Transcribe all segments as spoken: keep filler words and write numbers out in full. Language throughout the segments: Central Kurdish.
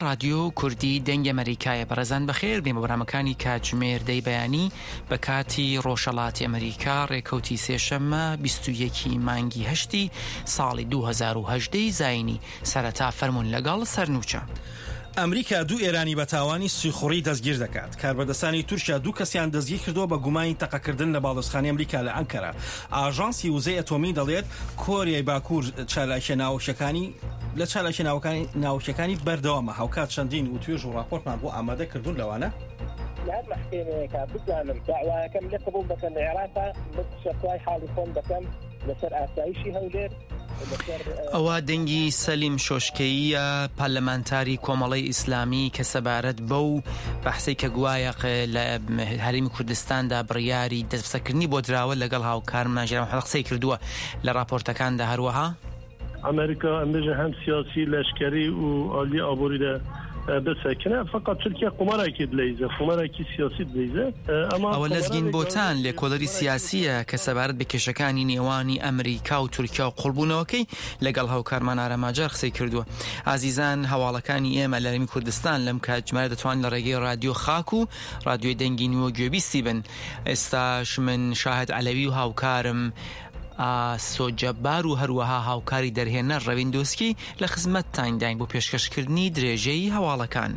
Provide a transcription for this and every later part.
رادیۆ کوردی دەنگی ئەمریکایە بەڕێزان بەخێر بێمە بەرنامەکانی کاتژمێردەی بەیانی بە کاتی ڕۆژهەڵاتی ئەمریکا ڕێکەوتی سێشەممە بیست و یەکی مانگی هەشتی ساڵی دوو هەزار و هەژدە زاینی سەرەتا فەرموون لەگەڵ سەرنووچە. ئەمریکا دوو ئێرانی بە تاوانی سیخوڕی دەستگیر دەکات. کاربەدەستانی تورکیا دوو کەسیان دەستگیر کردووە بە گومانی تەقەکردن لە باڵۆزخانەی ئەمریکا لە ئەنکەرا. ئاژانسی وزەی ئەتۆمی دەڵێت کۆریای باکوور چالاکیە ناوچەکانی لە چالاکی ناوەکانی ناوچەکانی بەردەوامە. هاوکات چەندین و توێژ و راپۆرتمان بۆ ئامادە کردوون لەوانە لهذا محكمة بزانم دعوة كم لقبول بكم العراق بشكواي حالي فون بكم لسر آسايشي هولير. ئەوە دەنگی سەلیم شۆشکەیە پارلەمانتاری کۆمەڵی ئیسلامی کە سەبارەت بەو بەحسەی کە گوایە لە هەرێمی کوردستاندا بڕیاری دەستبەسەرکردنی بۆ دراوە لەگەڵ هاوکارمان ژێرام قسەی کردووە لە راپۆرتەکاندا. هەروەها ئەمریکا ئەمبێژە هەم سیاسی لەشکری و عالی ئابووریدا بسەکنە فقط تورکیا قمارێکی دلەیزە قمارێکی سیاسی دلەیزە. ئەوە لەزگین بۆتان لێ کۆلەری سیاسیە کە سەبارەت بە کێشەکانی نێوانی ئەمریکا و تورکیا و قوڵبوونەوەکەی لەگەڵ هاوکارمان ئارەماجار قسەی کردووە. ئازیزان هەواڵەکانی ئێمە لە هەرێمی کوردستان لەم کاتژمێرە دەتوانن لە ڕێگەی رادیۆ خاک و رادیۆی دەنگی نوێ گوێبیستی بن. ئێستاش من شاهد عەلەوی و هاوکارم سۆجەبار و هەروەها هاوکاری دەرهێنەر ڕەویندۆسکی لە خزمەتتان داین بۆ پێشکەشکردنی درێژەی هەواڵەکان.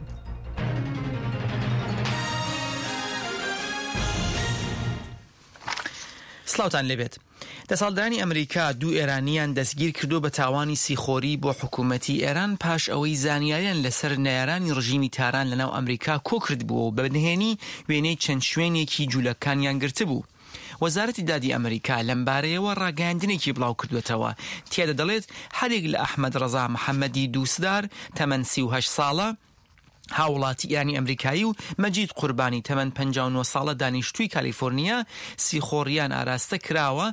سلااوتان لێبێت. دەسەڵاتدارانی ئەمریکا دوو ئێرانیان دەستگیر کردو بە تاوانی سیخۆری بۆ حکوومەتی ئێران پاش ئەوەی زانیاریان لەسەر نێرانی ڕژیمی تاران لەناو ئەمریکا کۆکرد بووە و بەنهێنی وێنەی چەند شوێنێکی جوولەکانیان گرتبوو. وەزارەتی دادی ئەمریکا لەمبارەیەوە ڕاگەاندنێکی بڵاو کردوێتەوە. تیایدا دەڵێت هەرێک لە ئەحمەد ڕەزا محەممەدی دووسدار تەمەن سی و هەشت ساڵە هاوڵاتی یانی ئەمریکایی و مەجید قوربانی تەمەن پەنجاو و نۆ ساڵە دانیشتووی کالیفۆرنیا سیخۆڕیان ئاراستە کراوە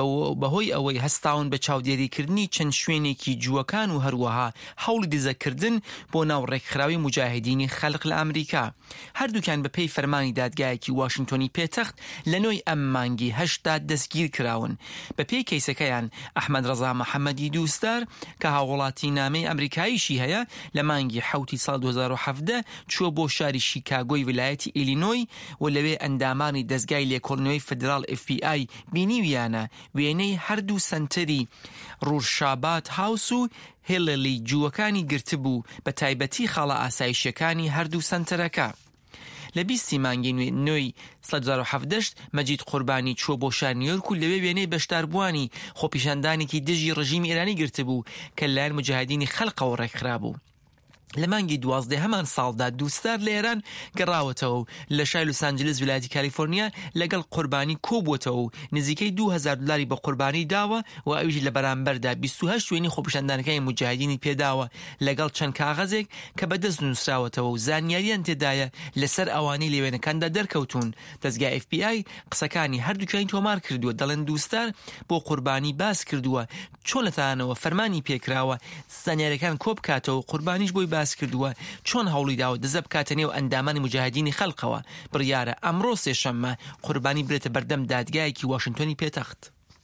بەهۆی ئەوەی هەستاون بە چاودێریکردنی چەند شوێنێکی جووەکان و هەروەها هەوڵی دزەکردن بۆ ناو ڕێکخراوی مجاهدینی خەلق لە ئەمریکا. هەردووکیان بە پێی فەرمانی دادگایەکی واشنگتۆنی پێتەخت لە نۆی ئەم مانگی هەشتا دەستگیر کراون. بە پێی کەیسەکەیان ئەحمەد ڕەزا محەممەدی دووسدار کە هاوڵاتی نامەی ئەمریکاییشی هەیە لە مانگی حوتی ساڵ دوو هەزار و هەفت چووە بۆ شاری شیکاگۆی ویلایەتی ئیلینۆی و لەوێ ئەندامانی دەستگای لێکۆڵنەوەی فدرال ئف بی ئای بینیویانە وێنەی هەردوو سنتەری ڕورشابات هاوس و هێڵێلی جووەکانی گرتبوو بە تایبەتی خاڵە ئاسایشیەکانی هەردوو سنتەرەکە. لە بیستی مانگی نوێی ساڵ دوو هەزار و هەفت مەجید قوربانی چووە بۆ شار نیویۆرک و لەوێ وێنەی بەشداربووانی خۆپیشاندانێکی دژی ڕژیمی ئێرانی گرتبوو کە لەلایەن مجاهدینی خەلقەوە ڕێکخرا بوو. لە مانگی دوازدە هەمان ساڵدا دووستار لە ئێران گەڕاوەتەوە و لە شای لۆس ئانجلس ویلایەتی کالیفۆرنیا لەگەڵ قوربانی کۆبووەتەوە و نزیکەی دوو هەزار دلاری بە قوربانی داوە و ئەویش لە بەرامبەردا بیست و هەشت وێنی خۆپیشاندانەکانی مجاهدینی پێداوە لەگەڵ چەند کاغەزێک کە بەدەست نووسراوەتەوە و زانیاریان تێدایە لەسەر ئەوانەی لێوێنەکاندا دەرکەوتون. دەستگای ئف بی ئای قسەکانی هەردووکیان تۆمار کردووە. دەڵێن دووستار بۆ قوربانی باس کردووە چۆن لەتانەوە فەرمانی پێکراوە زانیاریەکان کۆبکاتەوە و قوربانیش بۆی باس کردووە چۆن هەوڵی داوە دزە بکاتە نێو ئەندامانی مجاهدینی خەلقەوە. بڕیارە ئەمڕۆ سێشەممە قوربانی برێتە بەردەم دادگایەکی واشنگتۆنی پێتەخت.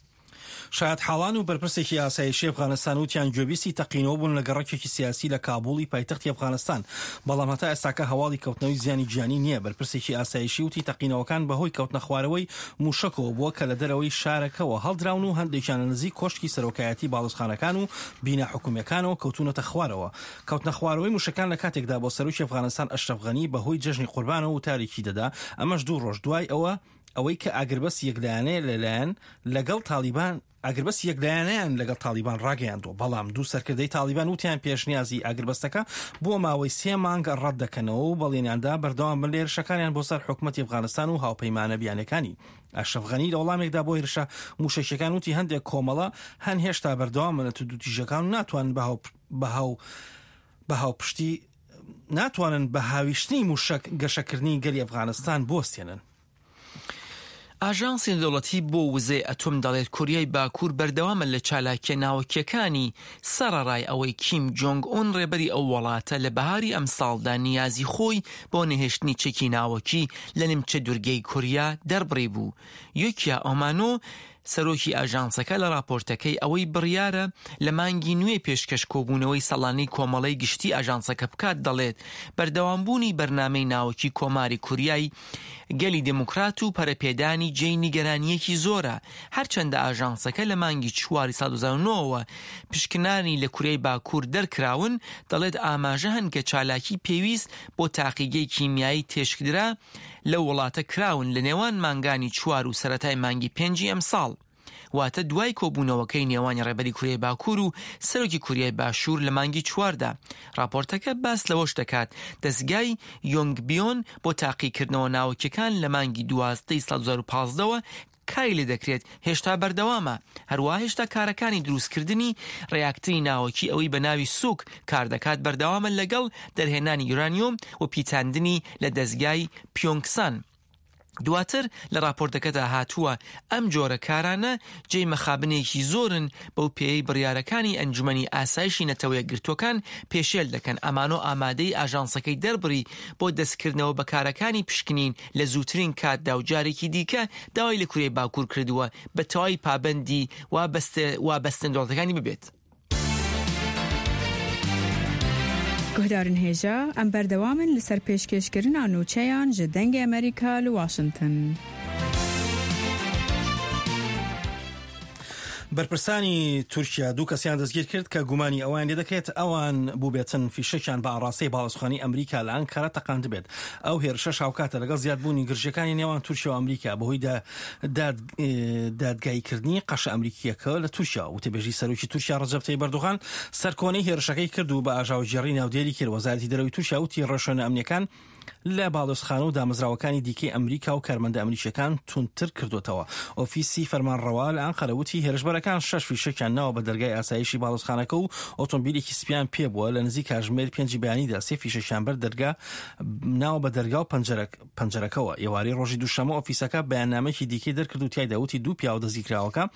شاید حاڵان و بەرپرسێکی ئاسایشی ئەفغانستان وتیان گوێبیستی تەقینەوە بوون لە گەڕەکێکی سیاسی لە کابوڵی پایتەختی ئەفغانستان، بەڵام هەتا ئێستاکە هەواڵی کەوتنەوەی زیانی گیانی نییە. بەرپرسێکی ئاسایشی وتی تەقینەوەکان بەهۆی کەوتنە خوارەوەی موشکەوە بووە کە لە دەرەوەی شارەکەەوە هەڵدراون و هەندێکیان لە نزیک کۆشکی سەرۆکایەتی باڵوزخانەکان و بینا حکوومیەکانەوە کەوتونەتە خوارەوە. کەوتنە خوارەوەی موشکەکان لە کاتێکدا بۆ سەرۆکی ئەفغانستان ئەشرەف غەنی بەهۆی جەژنی قوربانەوە و تاریکی دەدا. ئەمەش دوو ڕۆژ دوای ئەوە ئەوەی کە ئاگربەس یەکلایەنەیە لەلایەن لەگەڵ تالیبان ئاگربەس یەکلایەنەیان لەگەڵ تالیبان ڕاگەیاندوە، بەڵام دوو سەرکردەی تالیبان وتیان پێشنیازی ئاگربەستەکە بۆ ماوەی سێ مانگ ڕەت دەکەنەوە و بەڵێنیاندا بەردەوام بن لە هێرشەکانیان بۆ سەر حکوومەتی ئەفغانستان و هاوپەیمانە بیانەکانی. ئەشرەف غەنی لە وەڵامێکدا بۆ هێرشە موشەکیەکان وتی هەندێک کۆمەڵە هەن هێشتا بەردەوام بنە تو دووتیژەکان و ناتوانن بەهاو بەهاو پشتی ناتوانن بە هاویشتنی موشک گەشەکردنی گەلی ئەفغانستان بۆستێنن. ئاژانسی دەوڵەتی بۆ وزەی ئەتۆم دەڵێت کوریای باکوور بەردەوامە لە چالاکیە ناوەکیەکانی سەرەڕای ئەوەی کیم جۆنگ ئۆن ڕێبەری ئەو وڵاتە لە بەهاری ئەم ساڵدا نیازی خۆی بۆ نەهێشتنی چەکی ناوەکی لە نیمچە دوورگەی کوریا دەربڕی بوو. یۆکیا ئۆمانۆ سەرۆکی ئاژانسەکە لە راپۆرتەکەی ئەوەی بڕیارە لە مانگی نوێ پێشکەش کۆبوونەوەی سەڵانەی کۆمەڵەی گشتی ئاژانسەکە بکات دەڵێت بەردەوامبوونی بەرنامەی ناوەکی کۆماری کوریای گەلی دموکرات و پەرەپێدانی جێی نیگەرانیەکی زۆرە، هەرچەندە ئاژانسەکە لە مانگی چواری ساڵ دوو هەزار و نۆ پشکنانی لە کورەی باکوور دەرکراون، دەڵێت ئاماژە هەن کە چالاکی پێویست بۆ تاقیگەی کیمیایی تێشکدرا لە وڵاتە کراون لە نێوان مانگانی چوار و سەرەتای مانگی پێنجی ئەم ساڵ، واتە دوای کۆبوونەوەکەی نێوانی ڕێبەری کوریای باکوور و سەرۆکی کوریای باشوور لە مانگی چواردا. راپۆرتەکە باس لەوەش دەکات دەستگای یۆنگبیۆن بۆ تاقیکردنەوە ناوەکیەکان لە مانگی دوازدەی ساڵ دوو هەزار و پانزدەوە کای لێ دەکرێت هێشتا بەردەوامە، هەروەها هێشتا کارەکانی دروستکردنی ڕێاکتەری ناوەکی ئەوەی بە ناوی سووک کار دەکات بەردەوامە لەگەڵ دەرهێنانی یورانیۆم و پیتاندنی لە دەستگای پیۆنگسان. دواتر لە راپۆرتەکەدا هاتووە ئەم جۆرە کارانە جێی مەخابنێکی زۆرن بەو پێی بڕیارەکانی ئەنجومەنی ئاسایشی نەتەوە یەکگرتوەکان پێشێل دەکەن، ئەمانۆ ئامادەی ئاژانسەکەی دەربڕی بۆ دەستکردنەوە بە کارەکانی پشکنین لە زووترین کاتدا و جارێکی دیکە داوای لە کوریای باکوور کردووە بە تەواوی پابەندی وابەستن دەوڵەتەکانی ببێت. گهدارن هێژە ئەم بەردەوامن لەسەر پێشکەشکردنا نوچەیان ji dengê ئەمریکا لە واشنگتن. بەرپرسانی تورکیا دوو کەسیان دەستگیر کرد کە گومانی ئەوان لێ دەکرێت ئەوان بووبێتن فیشەکیان بە ئاڕاستەی باڵۆزخوانی ئەمریکا لە ئەنکارە تەقاند بێت. ئەو هێرشە شاوکاتە لەگەڵ زیادبوونی گرژەکانی نێوان تورکیا و ئەمریکا بەهۆی دادگایکردنی قەشە ئەمریکیەکە لە تورکیا و تێبێژی سەرۆکی تورکیا ڕەجەب تەیب ئەردۆغان سەرکۆنەی هێرشەکەی کرد و بە ئاژاوەجێڕی ناودێری کرد. وەزارەتی دەرەوەی تورکیا وتی ڕێشۆنە ئەمنیەکان لە باڵۆزخانە و دامەزراوەکانی دیکەی ئەمریکا و کارمەندە ئەمریکیەکان تونتر کردوتەوە. ئۆفیسی فەرمانڕەوا لە ئەنقەرە وتی هێرشبەرەکان شەش فیشەکیان ناوە بە دەرگای ئاسایشی باڵۆزخانەکە و ئۆتۆمبیلێکی سپیان پێبووە لە نزیک کاتژمێر پێنجی بەیانیدا سێ فیشەکیان بەر دەرگا ناوە بە دەرگا و پەنجەرەکەوە. ئێوارەی ڕۆژی دووشەمە ئۆفیسەکە بەیاننامەیەکی دیکەی دەرکرد و تیایدا وتی دوو پیاو دەستگیرکراوەکە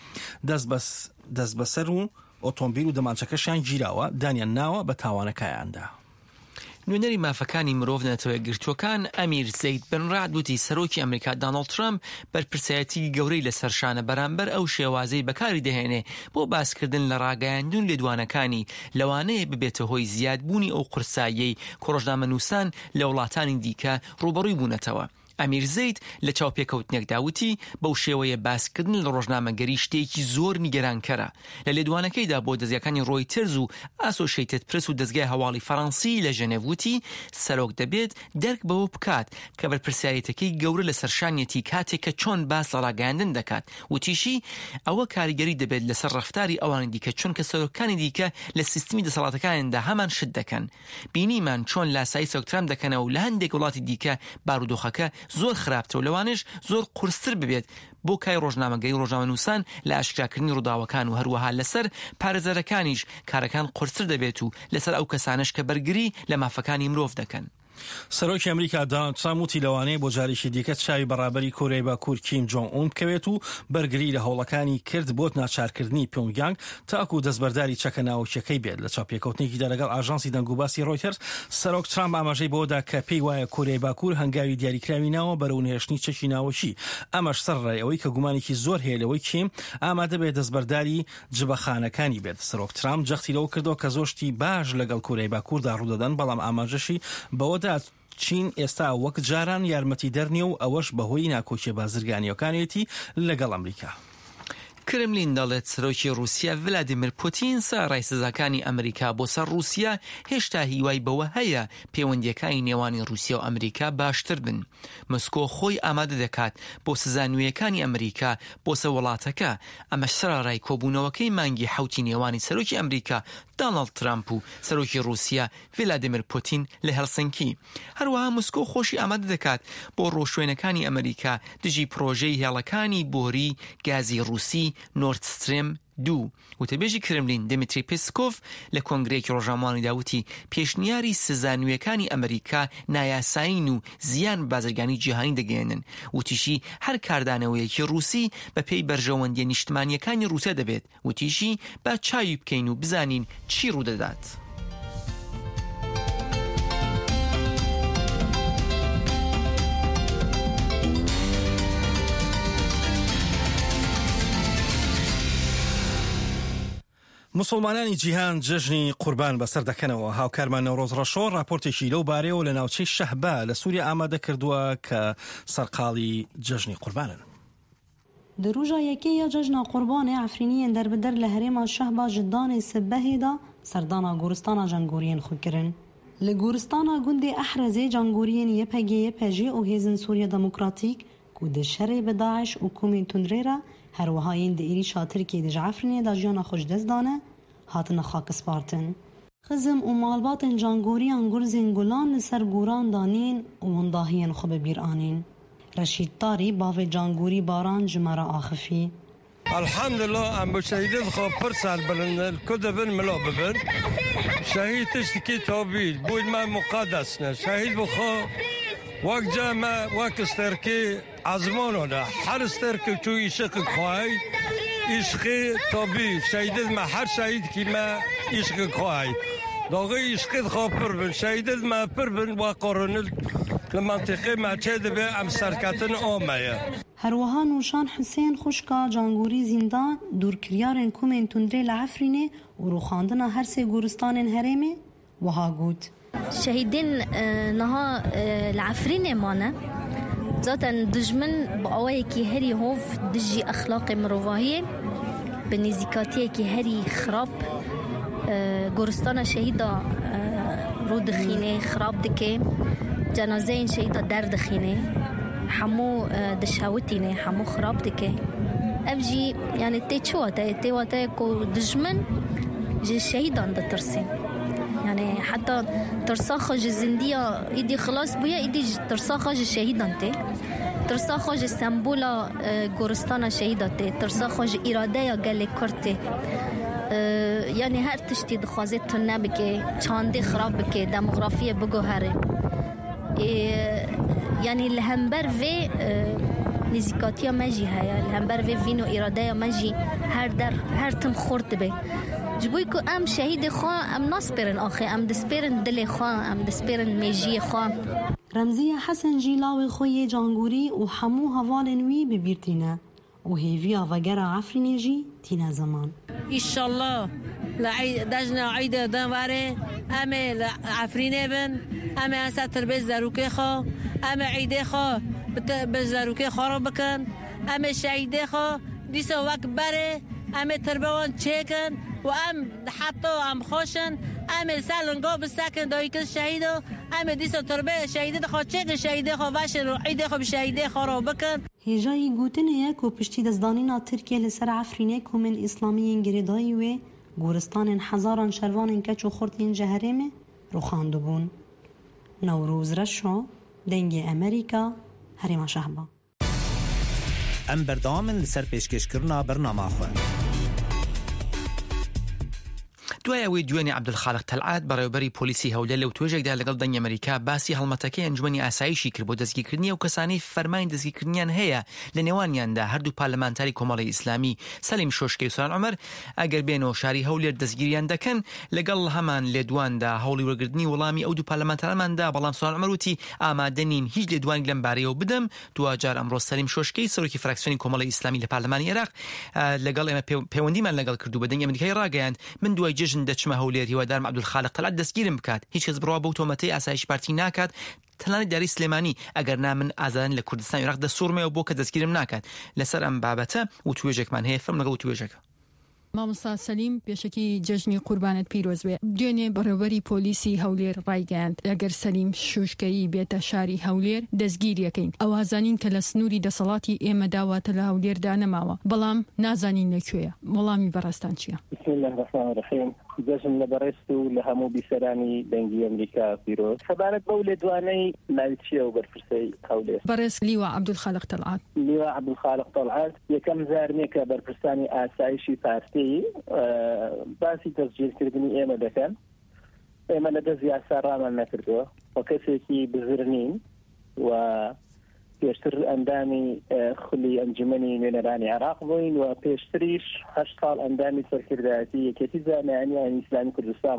دەست بەسەر و ئۆتۆمبیل و دەمانچەکەشیان گیراوە دانیان ناوە بە تاوانەکەیاندا. نوێنەری مافەکانی مرۆڤ نەتەوە گرتوەکان ئەمیر زەید بن ڕاد وتی سەرۆکی ئەمریکا داناڵد ترامپ بەرپرسایەتی گەورەی لە سەرشانە بەرامبەر ئەو شێوازەی بەکاری دەهێنێ بۆ باسکردن لە ڕاگەیاندون لێدوانەکانی لەوانەیە ببێتە هۆی زیادبوونی ئەو قورساییەی کۆڕۆژنامەنووسان لە وڵاتانی دیکە ڕوبەڕووی بوونەتەوە. ئەمیر زەید لە چاوپێکەوتنێکدا وتی بەو شێوەیە باسکردن لە ڕۆژنامەگەری شتێکی زۆر نیگەرانکەرە. لە لێدوانەکەیدا بۆ دەستگاکانی ڕۆیترز و ئاسۆشیێتد پرس و دەستگای هەواڵی فەڕەنسی لە ژەنێڤ وتی سەرۆک دەبێت دەرک بەوە بکات کە بەرپرسایەتەکەی گەورە لە سەرشانیەتی کاتێککە چۆن باس لە ڕاگەیاندن دەکات. وتیشی ئەوە کاریگەری دەبێت لەسەر ڕەفتاری ئەوانی دیکە چونکە سەرۆکانی دیکە لە سیستمی دەسەڵاتەکاندا هەمان شت دەکەن. بینیمان چۆن لاسایی سەوکترام دەکەنەوە و لە هەندێک وڵاتی دیکە بارودۆخەکە زۆر خراپتەوە لەوانش زۆر قورستر ببێت بۆ کای ڕۆژنامەگەی ڕۆژنامەنووسان لە ئاشکراکردنی ڕووداوەکان و هەروەها لەسەر پارێزەرەکانیش کارەکان قورستر دەبێت و لەسەر ئەو کەسانش کە بەرگری لە مافەکانی مرۆڤ دەکەن. سەرۆکی ئەمریکا دۆناڵد ترامپ وتی لەوانەیە بۆ جارێکی دیکە چاوی بەڕابەری کۆرەی باکوور کیم جۆنگ ئون بکەوێت و بەرگری لە هەوڵەکانی کرد بۆ ناچارکردنی پیۆنگیانگ تاکو دەستبەرداری چەکە ناوچەکەی بێت. لە چاوپێکەوتنێکیدا لەگەڵ ئاژانسی دەنگوباسی ڕۆیتەرز سەرۆک ترامپ ئاماژەی بۆدا کە پێی وایە کۆرەی باکوور هەنگاوی دیاریکراوی ناوە بەرەو نهێشتنی چەکی ناوەشی. ئەمەش سەرڕای ئەوەی کە گومانێکی زۆر هەیە لەوەی کیم ئامادە بێت دەستبەرداری جبەخانەکانی بێت. سەرۆک ترامپ جەختی لەوە کردەوە کە زۆشتی باش لەگەڵ کۆرەی باکووردا ڕوودەدەن، بەڵام ئاماژەشی بەوەدا چین ئێستا وەک جاران یارمەتی دەرنیە و ئەوەش بەهۆی ناکۆچیە بازرگانیەکانێتی لەگەڵ ئەمریکا. کرملین دەڵێت سەرۆکی رووسیا ڤلادیمیر پوتین ساڕای سزاکانی ئەمریکا بۆ سەر رووسیا هێشتا هیوای بەوە هەیە پەیوەندیەکانی نێوانی رووسیا و ئەمریکا باشتر بن. مۆسکۆ خۆی ئامادە دەکات بۆ سزانوویەکانی ئەمریکا بۆ سە وڵاتەکە. ئەمەش سەرڕای کۆبوونەوەکەی مانگی حوتی نێوانی سەرۆکی ئەمریکا دۆناڵد ترامپ و سەرۆکی رووسیا ڤلادیمیر پوتین لە هەلسنکی. هەروەها مۆسکۆ خۆشی ئامادە دەکات بۆ ڕۆشوێنەکانی ئەمریکا دژی پرۆژەی هێڵەکانی بۆری گازی رووسی نۆرد ستریم دوو. وتەبێژی کرملین دمیتری پێسکۆف لە کۆنگرەیەکی ڕۆژنامەوانی داوتی پێشنیاری سزانوویەکانی ئەمریکا نایاساین و زیان بازرگانی جیهانی دەگەێنن. وتیشی هەر کاردانەوەیەکی رووسی بە پێی بەرژەوەندیە نیشتمانیەکانی رووسیا دەبێت. وتیشی با چاوی بکەین و بزانین چی ڕوودەدات. مسلمانانی جیهان جژنی قوربان بەسەر دەکەنەوە. هاوکارمان نەورۆز ڕەشۆ راپۆرتێکی لەو بارەیەوە لە ناوچەی شەهبا لە سووریا ئامادە کردووە کە سەرقاڵی جژنی قوربانن. Di roja yekê cejna qurbanê Efrîniyên derbeder li herêma Şehba ji danê sibehê da serdana goristana jangoriyên xwe kirin. Li goristana gundê Ehrezê jangoriyên Y P G Y P J û Hêzên Sûriya Demokratîk ku di şerê bi Daeş û komên tundrê re herwiha yên di êrişa Tirkiyê de ji Efrînê da jiyana xwe ji dest dane hatine xakispartin. Xizim û malbatên jangoriyan gurzên gulan li ser goran danîn û wendahiyên xwe bi bîr anîn. رشید تاری باوی جانگوری باران جمره آخفی الحمدلله ام به شهیدت خواب پر سر بلندن کده بن ملا ببن شهید تشتکی تابید بود من مقدس نه شهید بخوا وقت جمع وقت استرکی عزمانونه هر استرکی تو عشق خواهی عشق تابید شهیدت من هر شهید که من عشق خواهی داغه عشقت خواب پر بن شهیدت من پر بن و قرانل لمنطقه مچه دبه ام سرکتن آمایه هروها نوشان حسین خوشکا جانگوری زندان دورکریارن کومن تندره لعفرینه و روخاندن هر سه گورستان هرمه وها گود شهیدین نها العفرینه مانه ذاتا دجمن بقوای کی هری هوف دجی اخلاق مروواهی بنزیکاتی کی هری خراب گورستان شهیدا رو دخینه خراب دکه جنازه این شهیدا در دخینه همو دشاوتینه همو خراب دکه افجی یعنی تی چواته تی واته کو دجمن جی شهیدان ده ترسین یعنی حتی ترساخ جی زندیا ایدی خلاص بویا ایدی ترساخ جی شهیدان تی ترساخ جی سمبولا گورستان شهیدا تی ترساخ جی اراده یا گلی کرتی یعنی هر تشتی دخوازه تنه بکه چانده خراب بکه دموغرافی بگو هره یعنی لهمبر و نزیکاتی مجی هیا لهمبر و وینو اراده مجی هر در هر تم خورد به جبوی که ام شهید خواه ام ناسپرن آخه ام دسپرن دل خواه ام دسپرن میجی خواه رمزی حسن جیلاوی خوی جانگوری و همو هوالنوی ببیرتینه و هیوی آوگر عفرینی جی تینه زمان ایشالله لعید دجنا عید دنواره امه لعفرینه بن امه هسته تربیز زروکه خواه امه عیده خواه به زروکه خواه رو بکن امه شهیده خواه دیسا وقت بره امه تربیوان چکن و ام حتی ام خوشن امه سالنگا بسکن دایی کن شهیدو امه دیسا تربیه شهیده خواه چکن شهیده خواه وشن رو عیده خواه شهیده خواه رو بکن هجایی گوتنه یک و پشتی دزدانینا ترکیه لسر عفرینه کومن اسلامیین گریدایی و گورستان هزاران شروان کچ و خورتین جهرمه رو خاندو بون. نوروز رشو دنگ امریکا هرما شهبا ام بردامن لسر پیشکشکرنا برنامه خواه دوای ئەوەی دوێنێ عەبدولخالق تەلعات بەڕێوەبەری پۆلیسی هەولێر لەو توێژێکدا لەگەڵ دەنگی ئەمریکا باسی هەڵمەتەکەی ئەنجومەنی ئاسایشی کرد بۆ دەستگیرکردنی ئەو کەسانەی فەرمانی دەستگیرکردنیان هەیە لە نێوانیاندا هەردوو پارلەمانتاری کۆمەڵی ئیسلامی سەلیم شۆشکەی و سوران عومەر ئەگەر بێنەوە شاری هەولێر دەستگیریان دەکەن لەگەڵ هەمان لێدواندا هەوڵی وەرگرتنی وەڵامی ئەو دوو پارلەمانتارماندا بەڵام سوران عومەر وتی ئامادە نین هیچ لێدوانێک لەم بارەیەوە بدەم. دوجار ئەمڕۆ سەلیم شۆشکەی سەرۆکی فراکسیۆنی کۆمەڵی ئیسلامی لە پارلەمانی عێراق لەگەڵ ئێمە پەیوەندیمان لەگەڵ کردو بە دەنگی ئەمریکای ڕاگەیاند من دوای جژن دەچمە هەولێر هیوادارم عەبدولخالق تەلعات دەستگیرم بکات هیچ کەس بڕوا بەو تۆمەتەی ئاسایشی پارتی ناکات تەنانەت داری سلێمانی ئەگەر نامن ئازادن لە کوردستان عێراق دەسوڕمەوە بۆ کە دەستگیرم ناکات لەسەر ئەم بابەتە و توێژێکمان هەیە فەرم لەگەڵ توێژەکە. مامۆستا سەلیم پێشەکی جژنی قوربانت پیرۆز بێ دوێنێ بەڕێوەبەری پۆلیسی هەولێر ڕایگەیاند ئەگەر سەلیم شوشکەیی بێتە شاری هەولێر دەستگیریەکەین ئەوازانین کە لە سنووری دەسەڵاتی ئێمە داواتە لە هەولێردا نەماوە بەڵام نازانین لەکوێیە وەڵامی بەڕاستان چییە؟ بسم الله الرحمن الرحیم جژن لە بەڕێست و لە هەموو بیسەرانی دەنگی ئەمریکا پیرۆز خەبارەت بەو لێدوانەی ناوی چییە و بەرپرسەی هەولێر بەڕێز لیوا عەبدولخالق تەلعات لیوا عەبدولخالق تەلعات یەکەم جارنێکە بەرپرسانی ئاسایشی پارتی باسی دەستگیرکردنی ئێمە دەکەن ئێمە لە دەست یاسا ڕامان نەکردووە و کەسێکی بزر نین و پێشتر ئەندامی خولی ئەنجومەنی نوێنەرانی عێراق بووین و پێشتریش هەشت ساڵ ئەندامی سەرکردایەتی یەکێتی زانایانی ئیسلامی کوردستان بووین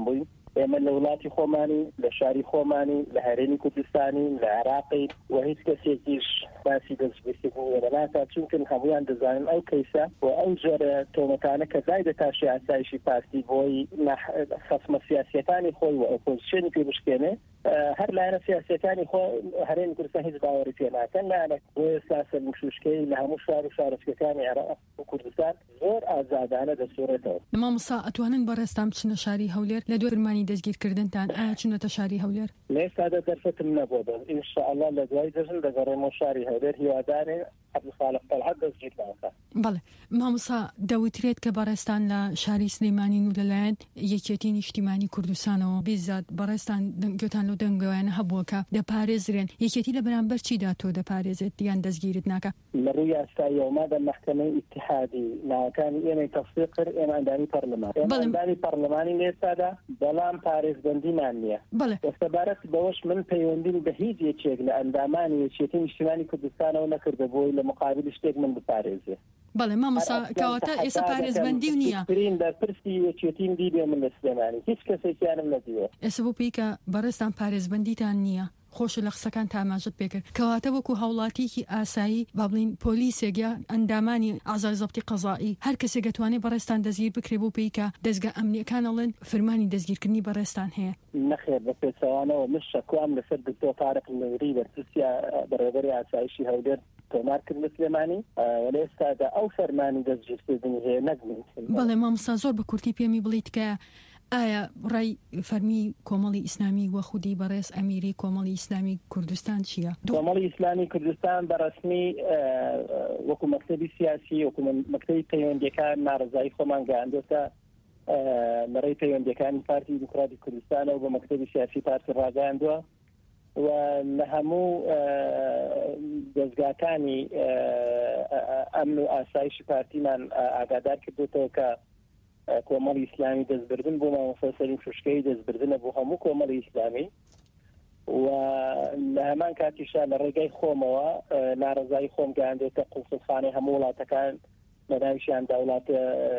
ئێمە لە وڵاتی خۆمانی لە شاری خۆمانی لە هەرێمی کوردستانی لە عێراقی و هیچ کەسێکیش باسی دەستگیرکردنی ناکات چونکە هەمویان دەزانن ئەو کەیسە و ئەو جۆرە تۆمەتانە کە دای دەتاشی ئاسایشی پارتی بۆی خەسمە سیاسیەکانی خۆی و ئۆپۆزیسیۆنی پێ بشکێنێ هەر لایەنە سیاسیەکانی خۆ هەرێمی کوردستان هیچ باوەڕی پێ ناکەن لایەنە ئێستا سەرمشوشکەی لە هەموو شار و شارۆچکەکانی عێراق و کوردستان زۆر ئازادانە دەسوورێتەوە. مامۆستا ئەتوانن بەڕێستان بچنە شاری هەولێر لە دوای فرمانی دەستگیرکردنتان ئایا چونەتە شاری هەولێر؟ لە ئێستادا دەرفەتم نەبووە بەس ئینشاءالله لە دوای دەژن دەگەڕێمەوە شاری هەولێر هیوادارێ عەبدولخالق تەلحەت دەستگیر ناکات. بەڵێ مامۆستا دەوترێت کە بەڕێستان لە شاری سلێمانی و لەلایەن یەکێتی نیشتیمانی کوردستانەوە بیزات بەڕێستان گوێتان لەو دەنگەوەیانە هەبووە کە دەپارێزرێن یەکێتی لە بەرامبەر چیدا تۆ دەپارێزێت یان دەستگیرت ناکە؟ لە ڕووی یاساییەوە دە مەحکەمەی ئیتیحادی ناوەکانی ئێمەی تەفسیق کرد ئێمە ئەندامی پەرلەمان ئێمە ئەندامی پەرلەمانی لێستادا بەڵام پارێزبەندیمان نییە. دەستەبارەت بەوەش من پەیوەندیم بە هیچ یەکێک لە ئەندامانی یەکێتی نیشتیمانی کوردستانەوە نەکردە بۆی لە مقابل شتێک من بپارێزێ. بەڵێ مامۆستا کەواتە ئێستا پارێزبەندی نییە لە پرسی یەکێتیم دیبێ من لە سلێمانی هیچ کەسێکیانم نەدیوە. ئێستا بۆ پێی کە بەڕێستان پارێزبەندیتان نییە خۆش لە قسەکان تاماژت پێکرد کەواتە وەکو هاوڵاتیکی ئاسایی با بڵین پۆلیسێک یا ئەندامانی ئازای زەبتی قەزایی هەر کەسێک دەتوانێت بەڕێستان دەستگیر بکرێ بۆ پێی کە دەستگا ئەمنیەکان ئەڵێن فرمانی دەستگیرکردنی بەڕێستان هەیە؟ نەخێر بە پێچەوانەوە من شەکوام لەسەر دکتۆر تارق نووری بەرپرسی بەڕێوەبەری ئاسایشی هەولێر تۆمار کرد لە سلێمانی وەلە ئێستادا ئەو فەرمانی دەستگیرکردنی هەیە نەگمین. بەڵێ مامۆستا زۆر بە کورتی پێمی بڵیت کە ئایا ڕای فەرمی کۆمەڵی ئیسلامی وە خودی بەڕێز ئەمیری کۆمەڵی ئیسلامی کوردستان چییە؟ کۆمەڵی ئیسلامی کوردستان بەڕسمی وەکو مەکتەبی سیاسی وەکو مەکتەبی پەیوەندیەکان ناڕزایی خۆمان گەیاندوتە لەڕێی پەیوەندیەکانی پارتی دیموکراتی کوردستانەوە بە مەکتەبی سیاسی پارتی ڕاگەیاندووە و لە هەموو دەستگاکانی ئەمن و ئاسایشی پارتیمان ئاگادار کردوتەوە کە کۆمەڵی ئیسلامی دەستبردن بۆ مامۆستا سەلیم شوشکەی دەستبردنە بۆ هەموو کۆمەڵی ئیسلامی و لە هەمان کاتیشا لە ڕێگای خۆمەوە ناڕزایی خۆم گەیاندوتە قوڵسوخانەی هەموو وڵاتەکان لە ناویشیاندا وڵاتە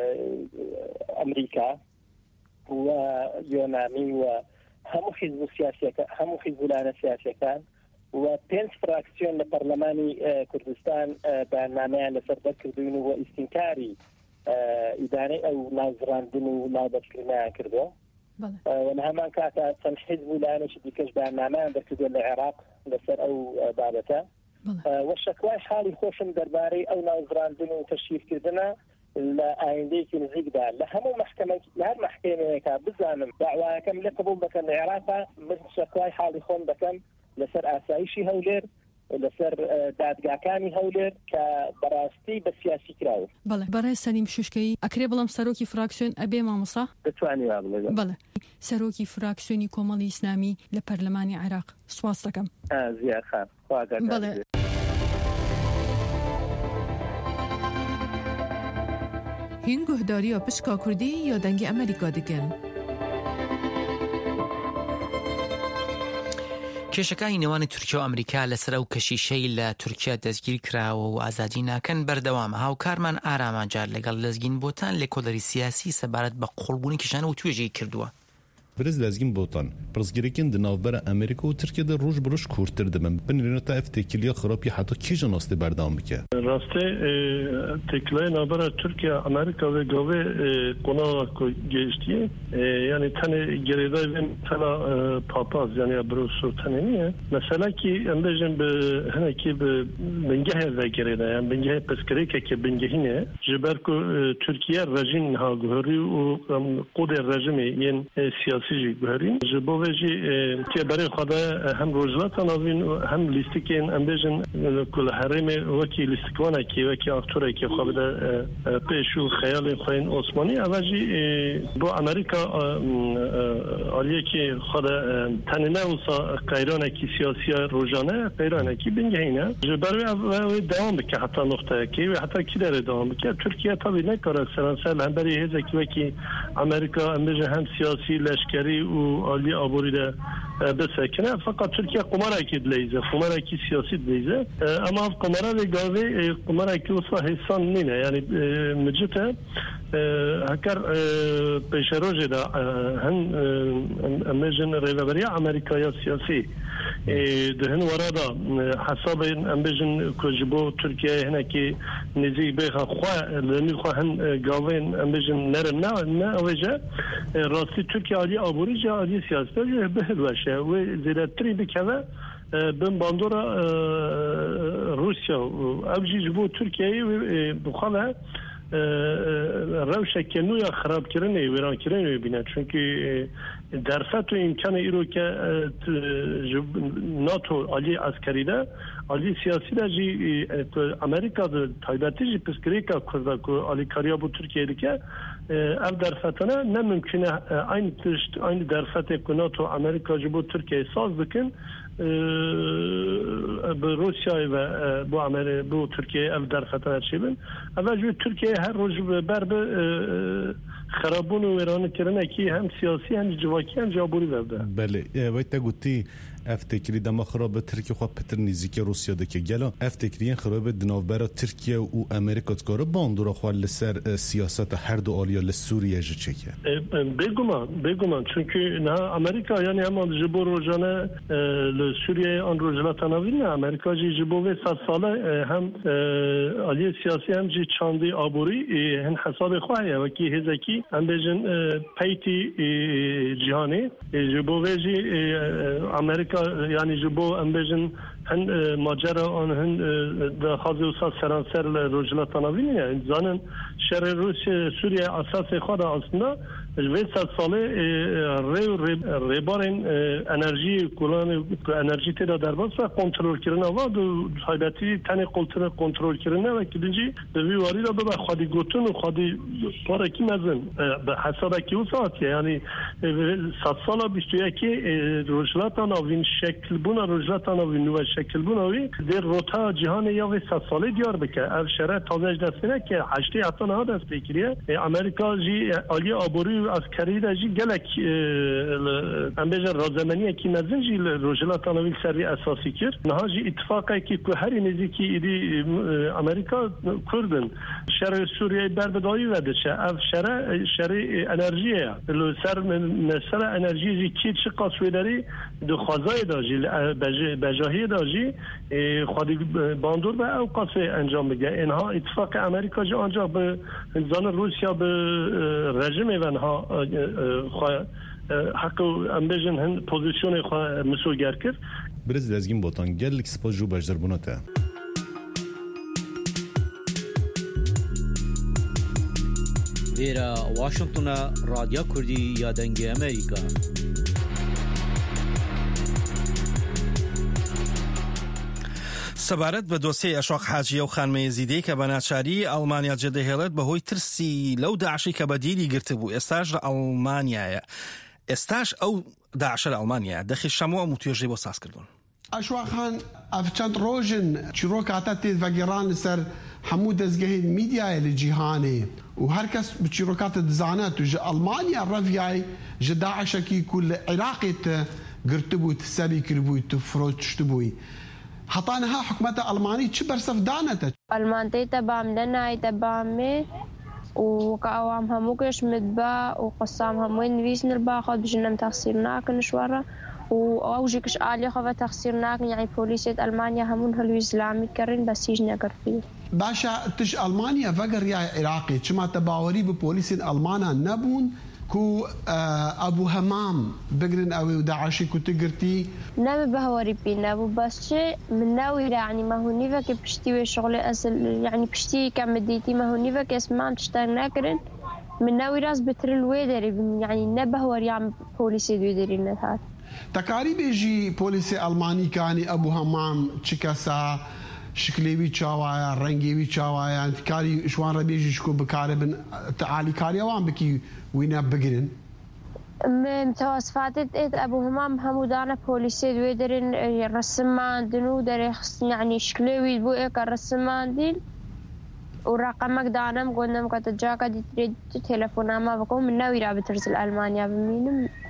ئەمریکا و یۆنامی و هەموو حیزب سیاسیەکە هەموو حیزبولانە سیاسیەکان و پێنج فراکسیۆن لە پەرلەمانی کوردستان بەنامەیان لەسەر بەرکردوون و ئیستینکاری ئیدارەی ئەو نازڕاندن و ناودەستکردنیان کردووە و لە هەمان کاتە چەند حیزب و لایەنێکی دیکەش بەنامەیان دەکردووە لە عێراق لەسەر ئەو بابەتە و شەکوای حاڵی خۆشم دەربارەی ئەو نازڕاندن و تەشریفکردنە لە ئایندەیەکی نزیکدا لە هەموو محکەمەی لە هەر محکەمەیەکە بزانم داوایەکەم لێ قبول بکەن لە عێراقا من شەکوای حاڵی خۆم دەکەم لەسەر ئاسایشی هەولێر لەسەر دادگاکانی هەولێر کە بەڕاستی بە سیاسی کراوە. بەڵێ بەڕێز سەلیم شوشکەی ئەکرێ بڵم سەرۆکی فراکسیۆن ئەبێ مامۆستا؟ دەتوانی وا بڵێ. بەڵێ سەرۆکی فراکسیۆنی کۆمەڵی ئیسلامی لە پەرلەمانی عێراق سوپاس دەکەم. زیاد خان بەڵێ هین گوهداری پشکا کوردی یا دەنگی ئەمریکا دەکەن. کێشەکانی نێوانی تورکیا و ئەمریکا لەسەر ئەو کەشیشەی لە تورکیا دەستگیر کراوە و ئازادی ناکەن بەردەوامە. هاوکارمان ئارامانجار لەگەڵ لەزگین بۆتان لێکۆڵەری سیاسی سەبارەت بە قوڵبوونی کشانە و توێژەی کردووە. برز لازم بوتان پرسگیرکن دناوبر امریکا و ترکیه در روز بروش کورتر دمن بنیرن تا افتکیلیا خرابی حتی کی جناسته بردام بکه راسته تکلای نابر ترکیه امریکا و گاوه قناع گشتیه یعنی تن گریدای و تلا پاپاز یعنی بروس تنیه مثلا کی اندازن به هنر کی به بنگه و گریدای یعنی بنگه پسکری که که بنگهینه جبر کو ترکیه رژیم ها گهری و قود رژیم یعنی سیاسی جبرين جبوجي تي بري خدا هم روزلات ناوين هم لیستکین امبیجن کل حریم وکی لیستکوانا کی وکی اکتوری کی خدا پیشو خیال خوین عثمانی اوجی با امریکا آلیه کی خدا تنینه وسا قیرانه کی سیاسی روزانه قیرانه کی بنگهینه جبري و دوام بکه حتی نقطه کی و حتی کی داره دوام بکه ترکیه طبعا نکاره سرانسال هم بری هزار کی وکی امریکا امبیجن هم سیاسی لشکری و عالی آبوری ده بسکنه فقط ترکیه قماره کی دلیزه قماره کی سیاسی دلیزه اما قماره لگاوی قماره کی وصفه حسان نینه یعنی مجته هکر پیش روزه دا هن امجن ریوبری آمریکایی سیاسی دهن ورادا حساب امجن کجبو ترکیه هنر کی نزیک به خوا لنی خوا هن گاوین امجن نرم نه نه اوجه راستی ترکیه علی آبوری جا علی سیاست جه بهل وشه و زیرتری بکنه بن باندورا روسیا اوجی جبو ترکیه بخواه روشه که نویا خراب کردنه ویران کردنه بینه چون که درفت و امکان ایرو که ناتو عالی عسکری ده عالی سیاسی ده جی امریکا ده تایبتی جی پسکری که کرده که عالی کاریا بو ترکیه ده که اف درفتانه نممکنه این تشت این درفت که ناتو امریکا جی بو ترکیه ساز بکن به روسیا و بو امریکا بو ترکیه اف درفتانه چی بین اول جو ترکیه هر روز بر به خرابون و ویران کردن کی هم سیاسی هم جواکی هم جابوری داده. بله وقتی گویی افتکری دم خراب ترکیه خو پتر نزدیک روسیا ده که گلا افتکری خراب دناوبر ترکیه و امریکا تکاره باندورا خو لسر سیاست هر دو عالیا لسوریه چکه. بگومان بگومان چون که نه امریکا یعنی هم جبور روزانه لسوریه آن روزلات نوین نه امریکا جی جبوه صد ساله هم عالی سیاسی هم جی چاندی آبوری هن حساب خواهیه و کی هزکی هم بجن پیتی جهانی جبوه جی امریکا یعنی جبو ام بجن هن ماجرا آن هن دخوازی وسط سرانسر روجلات نوینه زنن شهر روسیه سوریه اساس خود اصلا جویت ساله ری ریبارن انرژی کلان انرژی تدا درباس و کنترل کردن و دو حالتی تن کنترل کنترل کردن و کدیجی دوی واری را به خودی گوتن و خودی پاره کی مزن به حساب کی وسط یعنی صد سال بیست و یک روجلات نوین شکل بنا روجلات نوین و شکل بناوی در روتا جهان یا و صد ساله دیار بکه اف شرع تازه دستنه که هشتی حتی نه دست بکریه امریکا جی عالی آبوری عسکری دا جی گلک ام بجر رازمانی کی مزن جی روجلات نوین سری اساسی کرد نه جی اتفاقی که که هر نزدیکی ایدی امریکا کردن شرع سوریه بربدایی وده چه اف شرع شرع انرژیه سر سر انرژی جی کی چه قصوی داری دو خوازای دا جی بجاهی دا جی خودی باندور به اوقات انجام بگه اینها اتفاق امریکا جا آنجا به زن روسیا به رژیم اینها حق امبیجن هن پوزیشن خواه مسوگر کرد برز لازم بوتان گلک سپاس جو بجدر بوناته ویرا واشنطن رادیو کردی یا دنگ امریکا سەبارەت بە دۆسیی ئەشواق حاجیە و خانمە یەزیدی کە بە ناچاری ئەڵمانیا جێدەهێڵێت بەهۆی ترسی لەو داعشی کە بەدیری گرتبوو ئێستاش لە ئەڵمانیایە ئێستاش ئەو داعشە لە ئەڵمانیا دەخی شەمووە و توێژەی بۆ ساز کردوون ئەشواقان ئەف چەند ڕۆژن چیرۆکاتە تێت ڤەگێڕان لەسەر هەموو دەستگەهێن میدیایە لە جیهانێ و هەر کەس بچیرۆکاتە دزانێت و ژە ئەڵمانیا ڕەڤیای ژە داعشێکی کو لە عێراقێت گرتبوویت سەری کردبوویت و فرۆشتبووی حطانها حكومة ألمانية تشبر سفدانة ألمانتي تبام لنا تبامي وكأوام هموكش مدبا وقصام هموين نفيس نربا خد بجنم تخسيرناك نشوارا وأوجيكش آلي خوا تخسيرناك يعني بوليسية ألمانيا همون هلو إسلامي كرين بس يجنى كرفيه باشا تش ألمانيا فقر يا عراقي چما تباوري ببوليسية ألمانا نبون كو أبو همام بقرن أوي وداعشي كو تقرتي نبي بهوري بينا أبو بس شيء من ناوي يعني ما هو نيفا كي بشتي وشغل أصل يعني بشتي كمديتي ما هو نيفا كاسمان تشتغل ناكرن من ناوي راس بترل ويدري يعني نبهوري عم بوليسي دويدري نهار تكاري بيجي بوليسي ألماني كاني أبو همام تشكاسا شكليوي تشاوايا رنگيوي تشاوايا كاري شوان ربيجي شكو بكاربن تعالي كاري وان بكي وينا بقرن متوسفاتت إد أبو همام همودانا بوليسي دويدرن رسمان دنو دري يعني شكليوي بو إيك الرسمان دين ورقمك دانم قلنا مكتجاكا دي تريد تلفونا ما بكم من ناوي رابط رسل ألمانيا بمينم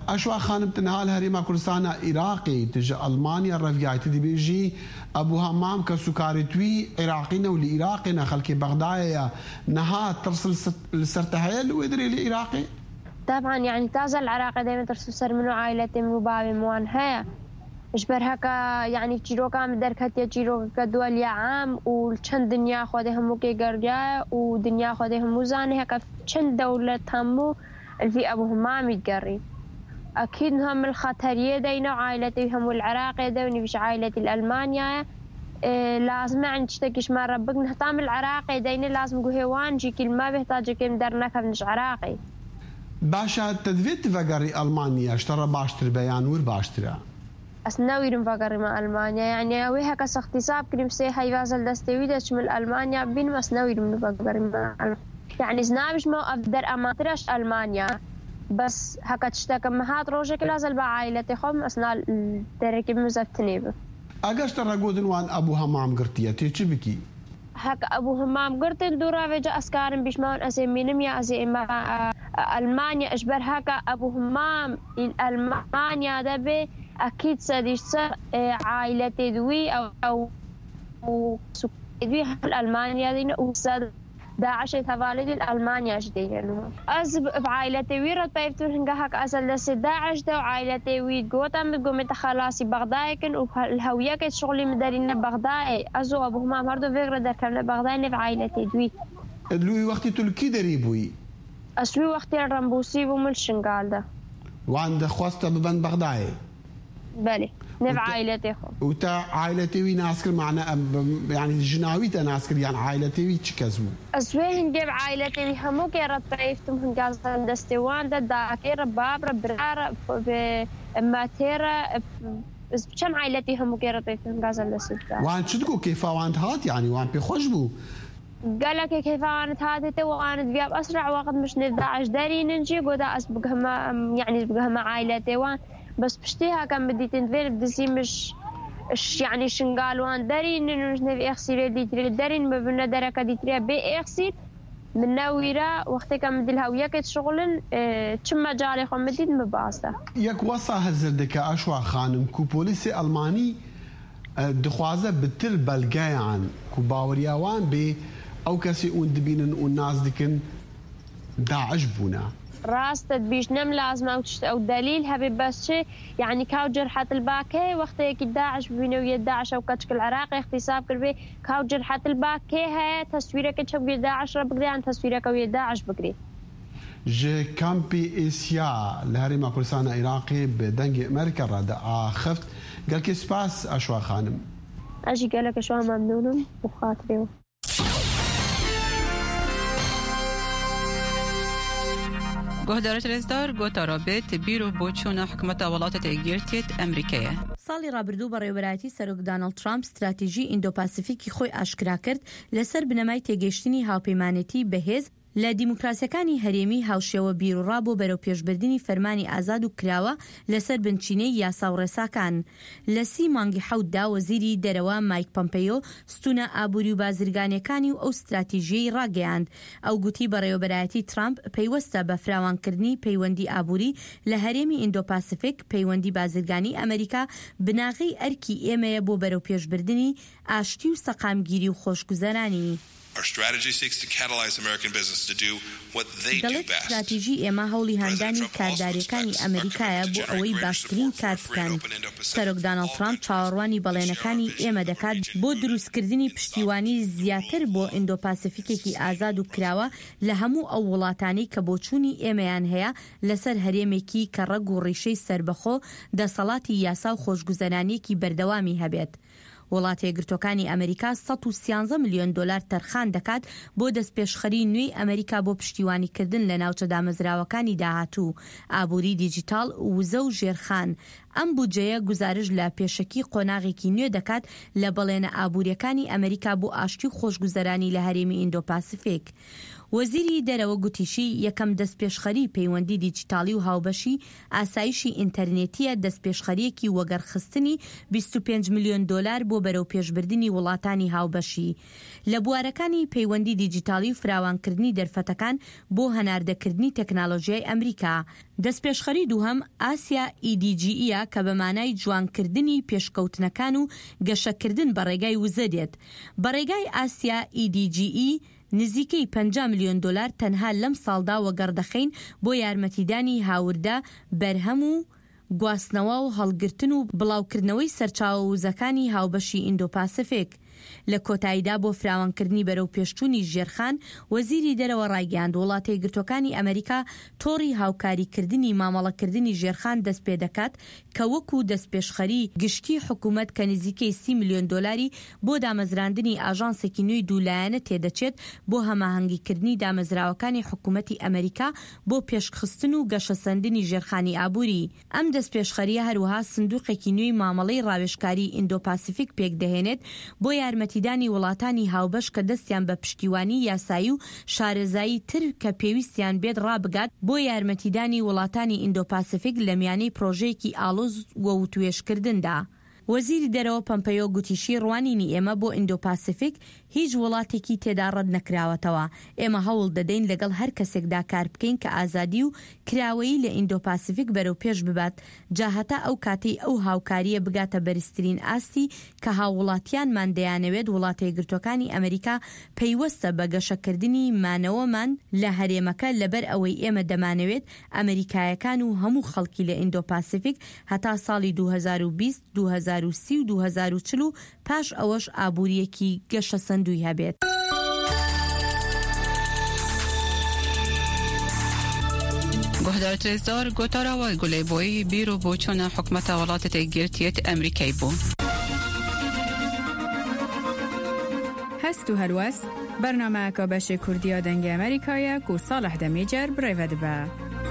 اشوا خانم تنها هەرێما کوردستانە عێراقی تژە ئەڵمانیا ڕەڤیایەتی دەبێژی ئەبوو هەمام کە سوکارێتوی عێراقینە و لە عێراقینە خەڵکی بەغدایە نەها ترس لەسەرتە هەیە لەوێ درێ لە عێراقی؟ طبعا يعني تازا العراق دائما ترسو سر منو عائلتي منو بابي موان هيا اجبر هكا يعني تشيروكا من دركتي تشيروكا دول عام وشن دنيا خودي همو كي قرجا ودنيا خودي همو زاني هكا شن دولة همو في ابو همام يتقري اكيد هم الخطرية دينا عائلتي هم العراق دوني مش عائلتي الالمانيا إيه لازم عن تشتكيش ما ربك نهتم العراقي دينا لازم قهوان جي كلمة بيحتاج كلمة درناك مش عراقي باشا تدفيت فقري ألمانيا اشترى باشتر بيان ور باشترا أسنويرم فقري مع ألمانيا يعني ويها كس اختصاب كلمة سي هيفازل دستويدة شمل ألمانيا بين ما أسنويرم فقري مع ألمانيا يعني زنابش ما أقدر أماترش ألمانيا بس هكا تشتكى مهات روجك لازل بعائلتي خم أثناء التركيب مزفتني به أجا اشترى قودن وان أبو همام قرتيا تيجي بكي هك أبو همام قرتن دورا وجا أسكارن بيشمان أزي مينم يا أزي إما ألمانيا أجبر هكا أبو همام ألمانيا دبي أكيد سديش عائلتي دوي أو أو دوي ألمانيا دينا وسد داعش تفالد الألمانيا جدينا أز بعائلتي ويرد بيفتون هنجا هك أزل لس داعش ده وعائلتي ويد قوتا متقوم تخلاصي بغداد كن والهوية كت شغلي مدارين بغداد أزو أبو همام هردو فكرة در كمل بغداد نف عائلتي دوي لوي وقتي تلكي دريبوي أسلوي وقتي الرمبوسي وملشنقال ده وعند خواسته ببند بغداد بله نف عائلتي خو وتا عائلتي وي ناسكر معنا يعني الجناوي تناسكر يعني عائلتي وي تشكزمو أسوي هنجيب عائلتي وي همو كي رد بيفتم هنجازن دستوان ده داكير باب ربرار بماتيرا كم عائلتي همو كي رد بيفتم هنجازن دستوان وان شدكو كيف وانت هات يعني وان بيخشبو قالك كيف وانت هاتي وانت بياب أسرع وقت مش نداعش داري ننجي قودا أسبقها يعني أسبقها مع عائلتي وان بس بشتيها كان بدي تنتظر بدي مش اش يعني شنقالوان دارين انه نبي اخسر دي تري دارين ما بنا دركه دي تري بي اخسر من نويرا وقت كان بدي الهويه كت شغلن اه تشم جاري خو مديد مباسه يك وصا هزردك اشوا خانم كو بوليسي الماني دخوازه بتل بلغيان كو باورياوان بي او كسي اون دبينن والناس ديكن داعش بونا راس تدبيش نم لازم أو أو دليل هبي بس شيء يعني كاو جرحة الباكي وقت يك داعش بينو يداعش أو كتشك العراقي اختصاب كربي كاو جرحة الباكي هي تصويرك كتشوف يداعش ربقري عن تصويرك أو يداعش بقري جي كامبي إيسيا لهري كردستان عراقي بدنج أمريكا ردا خفت قال كي سباس أشوا خانم أجي قالك أشوا ممنونم وخاطري گهدارت رزدار گوتا رابط بیرو بوچون حکومت ولایت ایگیرتیت امریکیه. ساڵی ڕابردوو بەڕێوەبەرایەتی سەرۆک دانەڵد ترامپ استراتیژی ئیندۆپاسیفیکی خۆی ئاشکرا کرد لەسەر بنەمای تێگەیشتنی هاوپەیمانێتی بەهێز لە دیموکراسیەکانی هەرێمی هاوشێوە بیرروڕا بۆ بەرەو پێشبردننی فەرمانی ئازاد و کراوە لەسەر بنچینەی یاسا و ڕێساکان. لە سی مانگی حەوتدا وەزیری دەرەوە مایک پۆمپیۆ ستونە ئابووری و بازرگانیەکانی و ئەو استراتیژیەی ڕاگەیاند. ئەو گوتی بەڕێوەبەرایەتی ترامپ پەیوەستە بە فراوانکردنی پەیوەندی ئابووری لە هەرێمی ئیندۆپاسیفیک پەیوەندی بازرگانی ئەمریکا بناغی ئەرکی ئێمەیە بۆ بەرەو پێشبردننی ئاشتی و سەقامگیری و خۆشگوزەرانی. Our strategy seeks to catalyze American business to do what they do best. استراتیژی ئێمە هەوڵی هەندانی کارداریەکانی ئەمریکایە بۆ ئەوەی باشترین کار بکەن. سەرۆک دانەڵد ترامپ چاوەڕوانی بەڵێنەکانی ئێمە دەکات بۆ دروستکردنی پشتیوانی زیاتر بۆ ئیندۆپاسیفیکێکی ئازاد و کراوە لە هەموو ئەو وڵاتانەی کە بۆچوونی ئێمەیان هەیە لەسەر هەرێمێکی کە ڕەگ و ڕیشەی سربەخۆ دەسەڵاتی یاسا و خۆشگوزەرانیەکی بەردەوامی هەبێت. وڵاتە یەکگرتووەکانی ئەمریکا سەد و سیانزە ملیۆن دۆلار تەرخان دەکات بۆ دەستپێشخەری نوێی ئەمریکا بۆ پشتیوانیکردن لە ناوچە دامەزراوەکانی داهاتوو، ئابووری دیجیتال، وزە و ژێرخان. ئەم بودجەیە گزارش لە پێشەکی قۆناغێکی نوێ دەکات لە بەڵێنە ئابووریەکانی ئەمریکا بۆ ئاشتی و خۆشگوزەرانی لە هەرێمی ئیندۆپاسیفیک. وەزیری دەرەوە گوتیشی یەکەم دەستپێشخەری پەیوەندی دیجیتاڵی و هاوبەشی ئاسایشی ئینتەرنێتیە دەستپێشخەریەکی وەگەرخستنی بیست و پێنج ملیۆن دۆلار بۆ بەرەو پێشبردننی وڵاتانی هاوبەشی لە بوارەکانی پەیوەندی دیجیتاڵی و فراوانکردنی دەرفەتەکان بۆ هەناردەکردنی تەکنالۆژیای ئەمریکا. دەستپێشخەری دووهەم ئاسیا ئی دی جی ئیە کە بە مانای جوانکردنی پێشکەوتنەکان و گەشەکردن بە ڕێگای وزە دێت. بە ڕێگای ئاسیا ئی دی جی ئی نزیکەی پەنجا ملیۆن دۆلار تەنها لەم ساڵدا وەگەردەخەین بۆ یارمەتیدانی هاوردا بەرهەم و گواستنەوە و هەڵگرتن و بڵاوکردنەوەی سەرچاوە وزەکانی هاوبەشی ئیندۆ-پاسیفیک. لە کۆتاییدا بۆ فراوانکردنی بەرەو پێشچوونی ژێرخان وەزیری دەرەوە ڕایگەاند وڵاتە یەکگرتووەکانی ئەمریکا تۆڕی هاوکاریکردنی مامەڵەکردنی ژێرخان دەست پێ دەکات کە وەکو دەستپێشخەری گشتی حکوومەت کە نزیکەی سی ملیۆن دۆلاری بۆ دامەزراندنی ئاژانسێکی نوێی دوولایەنە تێدەچێت بۆ هەماهەنگیکردنی دامەزراوەکانی حکوومەتی ئەمریکا بۆ پێشخستن و گەشەسەندنی ژێرخانی ئابووری. ئەم دەستپێشخەریە هەروەها سندوقێکی نوێی مامەڵەی ڕاوێژکاری ئیندۆ-پاسیفیک پێک دەهێنێت بۆ یارمەتیدانی وڵاتانی هاوبەش کە دەستیان بە پشتیوانی یاسایی و شارەزایی تر کە پێویستیان بێت ڕابگات بۆ یارمەتیدانی وڵاتانی ئیندۆ-پاسیفیک لە میانەی پرۆژەیەکی ئاڵۆز و وتوێشکردندا. وەزیری دەرەوە پەمپەیۆ گوتیشی ڕوانینی ئێمە بۆ ئیندۆ-پاسیفیک هیچ وڵاتێکی تێدا ڕەت نەکراوەتەوە. ئێمە هەوڵ دەدەین لەگەڵ هەر کەسێکدا کار بکەین کە ئازادی و کراوەیی لە ئیندۆ-پاسیفیک بەرەو پێش ببات جا هەتا ئەو کاتەی ئەو هاوکاریە بگاتە بەرزترین ئاستی کە هاوڵاتیانمان دەیانەوێت وڵاتە یەکگرتووەکانی ئەمریکا پەیوەستە بە گەشەکردنی مانەوەمان لە هەرێمەکە لەبەر ئەوەی ئێمە دەمانەوێت ئەمریکایەکان و هەموو خەڵکی لە ئیندۆ-پاسیفیک هەتا ساڵی دوو هەزار و بیست دوو هەزار و سی و دوو هەزار و چل و پاش ئەوەش ئابووریەکی گەشە سندوی هەبێت. گهدار ترزدار گوتارا و گلی بوی بیرو بوچون حکمت ولات تگیرتیت امریکایی بو. هست و هلوست برنامه که بش کردیا دنگ امریکایی که صالح دمیجر برود با.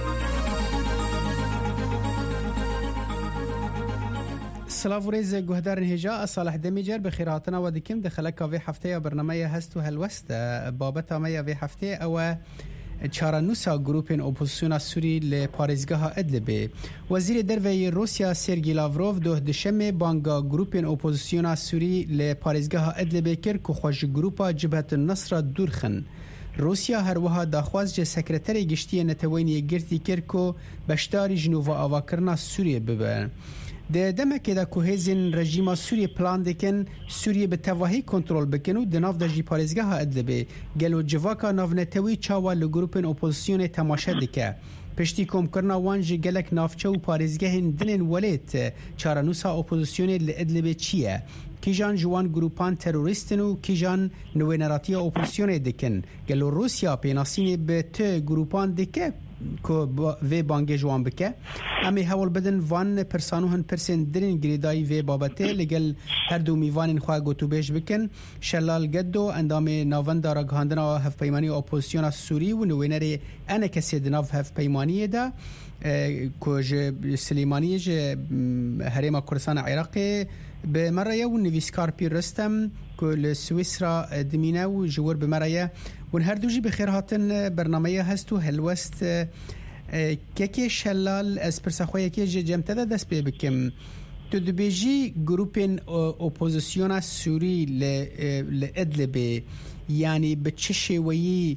سلاف وريز جهدار هجاء صالح دميجر بخيراتنا ودكم دخلك في حفتة برنامج هست وهلوست بابتا ما في حفتة أو چارانوسا گروپین اپوزیسیون سوری لپاریزگاه ادلب. وزیر دروی روسیا سرگی لاوروف دو دشمه بانگا گروپین اپوزیسیون سوری لپاریزگاه ادلب کرد که خوش گروپا جبهة النصر دورخن. روسیا هر وها داخواز جه سکرتری گشتی نتوینی گرتی کرد که بشتاری جنوبا آواکرنا سوریه ببن. ده دمکه دا کوهزین رژیم سوریه پلان دکن سوریه به تواهی کنترل بکن و دناف دا جی پارێزگاها ادلبه گلو جواکا ناونتوی چاوا لگروپین اپوزیسیون تماشا دکه پشتی کم کرنا وانج گلک نافچه و پارێزگاهین دنین ولیت چارانوسا اپوزیسیون لادلبه چیه کیجان جوان گروپان تروریستن و کیجان نوینراتی اپوزیسیون دکن گلو روسیا پیناسین به ته گروپان دکه که وی بانگی جوان بکه امی حول بدن وان پرسانوهن پرسن درین گریدای وی بابته لگل هر دو میوان خواه گوتو بیش بکن شلال گدو اندام ناون دارا گهاندنا هف پیمانی اپوزیسیون سوری و نوینری انا کسی دناف هف پیمانی دا که سلیمانی جه هریم کردستان عراقی به مرایه و نویسکار پیر رستم که لسویسرا دمینه و جور به مرایه و هر دوجی بخیر هاتن برنامه هست و هلوست که شلال از پرسخوی که جمعه ده دست بکم تو دبیجی گروپین اپوزیسیون سوری لادلبه یعنی به چه شویی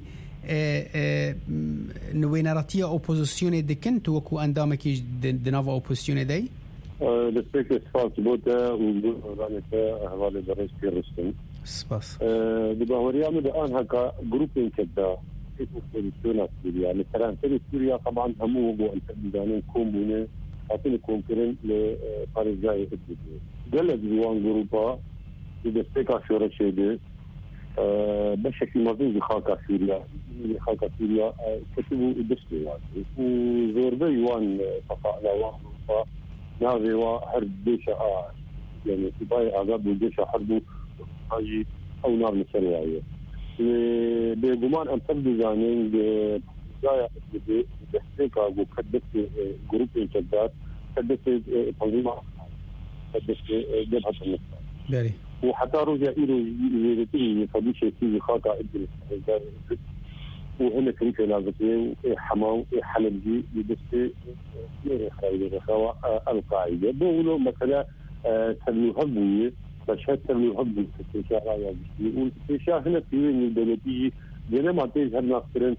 نوینراتی اپوزیسیون دکن تو وکو اندامه که دناو اپوزیسیون دی؟ لسپیک اسفاس بوده و رانته احوال برش پیرستن سپاس دباوريا من الان هكا جروبين كذا اپوزيسيون سوريا مثلا في سوريا طبعا همو بو انتدانين كومونه حاطين كونكرين لباريزاي ادلبه قال ديوان جروبا بدستيكا شورا شيده بشكل مزيد خاكا سوريا خاكا سوريا كتبوا دستي وزوربي يوان صفاء لوا ناوي وحرب ديشا يعني تباي عذاب ديشا حرب هاي او نار مسرعيه بجمان ان تبدو زانين بجاية بحسيكا وكدت جروب انتداد كدت تنظيم كدت جبهة النصر باري وحتى رجع إلى يريدتني فديشة في خاطئ إدريس وهنا كنت لازم حماو حلبي بدست غير خير خوا القاعده بقولوا مثلا تبليغ هبويه مشهد تبليغ هبويه في الشارع يقول في الشارع هنا في الدولتي جنا ما تيجي هنا فرن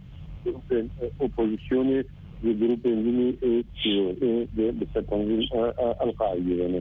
اوبوزيشن لجروب اللي بتتنظيم القاعده يعني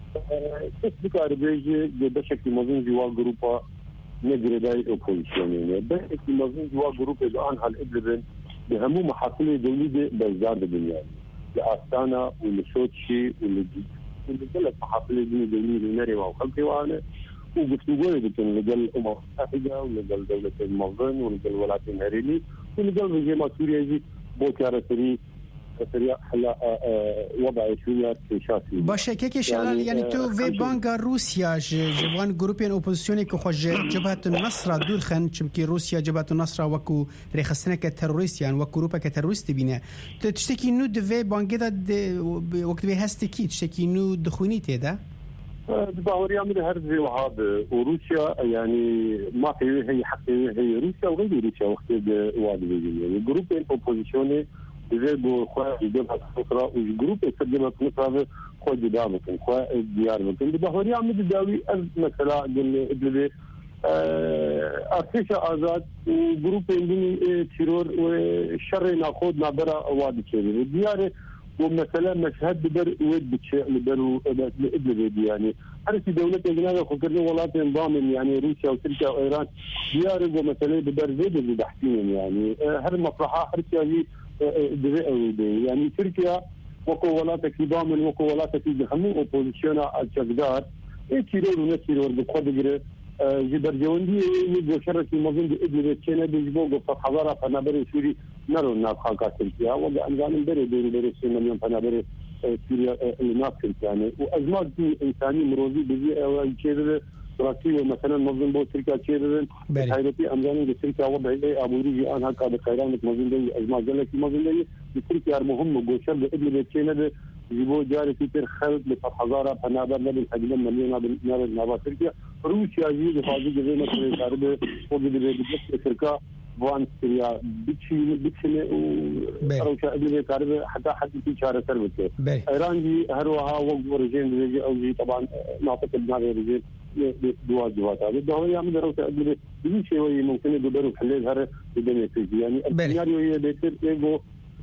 تسبق اربيج بشكل مزون جوا جروبا نجرداي اوبوزيشن يعني بشكل مزون جوا جروب الان هالابلبن بهمو محافل دوليه بزاد الدنيا لاستانا ولسوتشي ولجي ولجل محافل دوليه لنري وخلقي وانا وقفتوا بين لجل الامم المتحده ولجل دوله الموزن ولجل الولايات المتحده ولجل رجيمات سوريا يجي بوكاره سري سريع هلا وضع سوريا شافي باشه كيكي شلال يعني تو في بانكا روسيا جوان جروبين اوبوزيسيوني كو خرج جبهه النصر دول خن چمكي روسيا جبهه النصر وكو ريخسنه كتروريست يعني وكو روبا كتروريست بينه تشتكي نو دو في بانكا وقت بي هستكي تشتكي نو دخونيتي ده باوريا من هرزي وهذا وروسيا يعني ما في هي حتى هي روسيا وغير روسيا وقت وادي يعني جروبين اوبوزيسيوني يجيبوا خواه يجيبها الفكرة والجروب يسجلها الفكرة خواه جدامكم خواه ديارمكم بظهوري عم يداوي مثلا قل قبل أرتيشة آزاد وجروب يندني تيرور والشر ناخذ نابرة وادي كيري والديار ومثلا مشهد بدر ويد بتشيء لبرو قبل يعني حركة دولة أجنبية فكرنا ولايات نظام يعني روسيا وتركيا وإيران ديار ومثلا بدر زيد اللي بحكيهم يعني هالمصلحة حركة هي يعني تركيا وكو ولاتك ضامن وكو ولاتك بهمو اوبوزيشنا الجدار كيلو ونسيرور بقدر جبر جوندي يجو شركي مازن ادلي تشينا بيجبو فحضاره فنابر سوري نرو نابخا تركيا ولا انجان بري بري بري مليون فنابر سوريا الناس يعني وازمات انساني مروزي بزي او كيلو روسيا مثلا منظم بو تركيا كيرن حيرتي امزاني تركيا وضع اي ابوريجي ان هكا بخيرانك منظم دي ازمه جلك منظم دي تركيا مهم جوشر ابن بيتشينا يجيبوا جاري في خلط لفتحزاره فنابر نبي الحجم مليون نار نابا تركيا روسيا يجي فاضي زي ما كان قرب وجد بيجي تركيا وان سوريا بتشي بتشي وروسيا ابن قرب حتى حد في شهر سربته ايران دي هروها وقت رجين دي او دي طبعا نعطيك بنادي رجين دوا دوات هذا ده يعمل روسيا ابن دي شيء ممكن يدبروا حل هذا الدنيا يعني السيناريو هي بيصير ايجو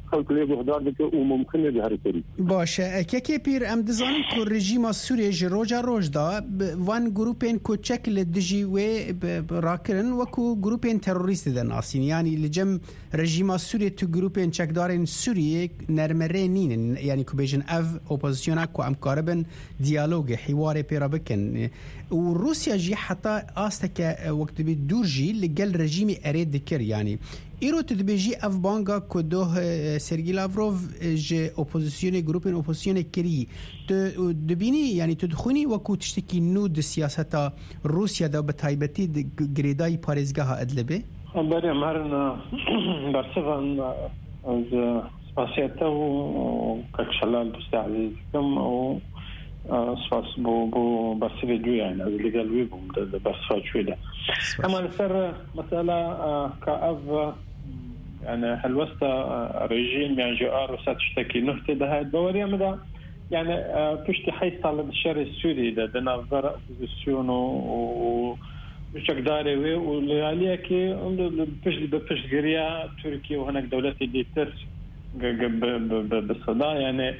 وممكن يظهر تري باشه كيكي بير ام دزانم كو رژیم سوریه جروجا روجدا وان گروپین کو چکل دجی و راکرن وکو گروپین تروریست دن اسین يعني لجم رژیم سوریه تو گروپین چکدارن سوریه نرمرینین يعني کو بیجن اف اپوزيشن کو ام قربن دیالوگ حوار پیرا بکن وروسيا جي حتى استك وقت بدورجي لجل رژیم اريد ذكر يعني ایرو تدبیجی افبانگا کدوه سرگی لاوروف ج اپوزیسیون گروپین اپوزیسیون کری دبینی یعنی تدخونی وکو تشتکی نود سیاستا روسیا دا بتایبتی گریدای پاريزگاه ادلبه برای مرنا برسفن از سپاسیتا و ککشلال دوست عزیزکم و سپاس بو بو برسفه جو يعني از لگلوی بوم ده برسفه شویده اما لسر مسألة كأف يعني هلوستا رجيم يعني جار وسات تشتكي نهتي ده هاي بوريا مدا يعني بشتي حي طالب الشر السوري ده ده نظر اوبوزيسيون و بشك داري ولياليا كي بش بفش غريا تركيا وهناك دولتي اللي ترس بالصدا يعني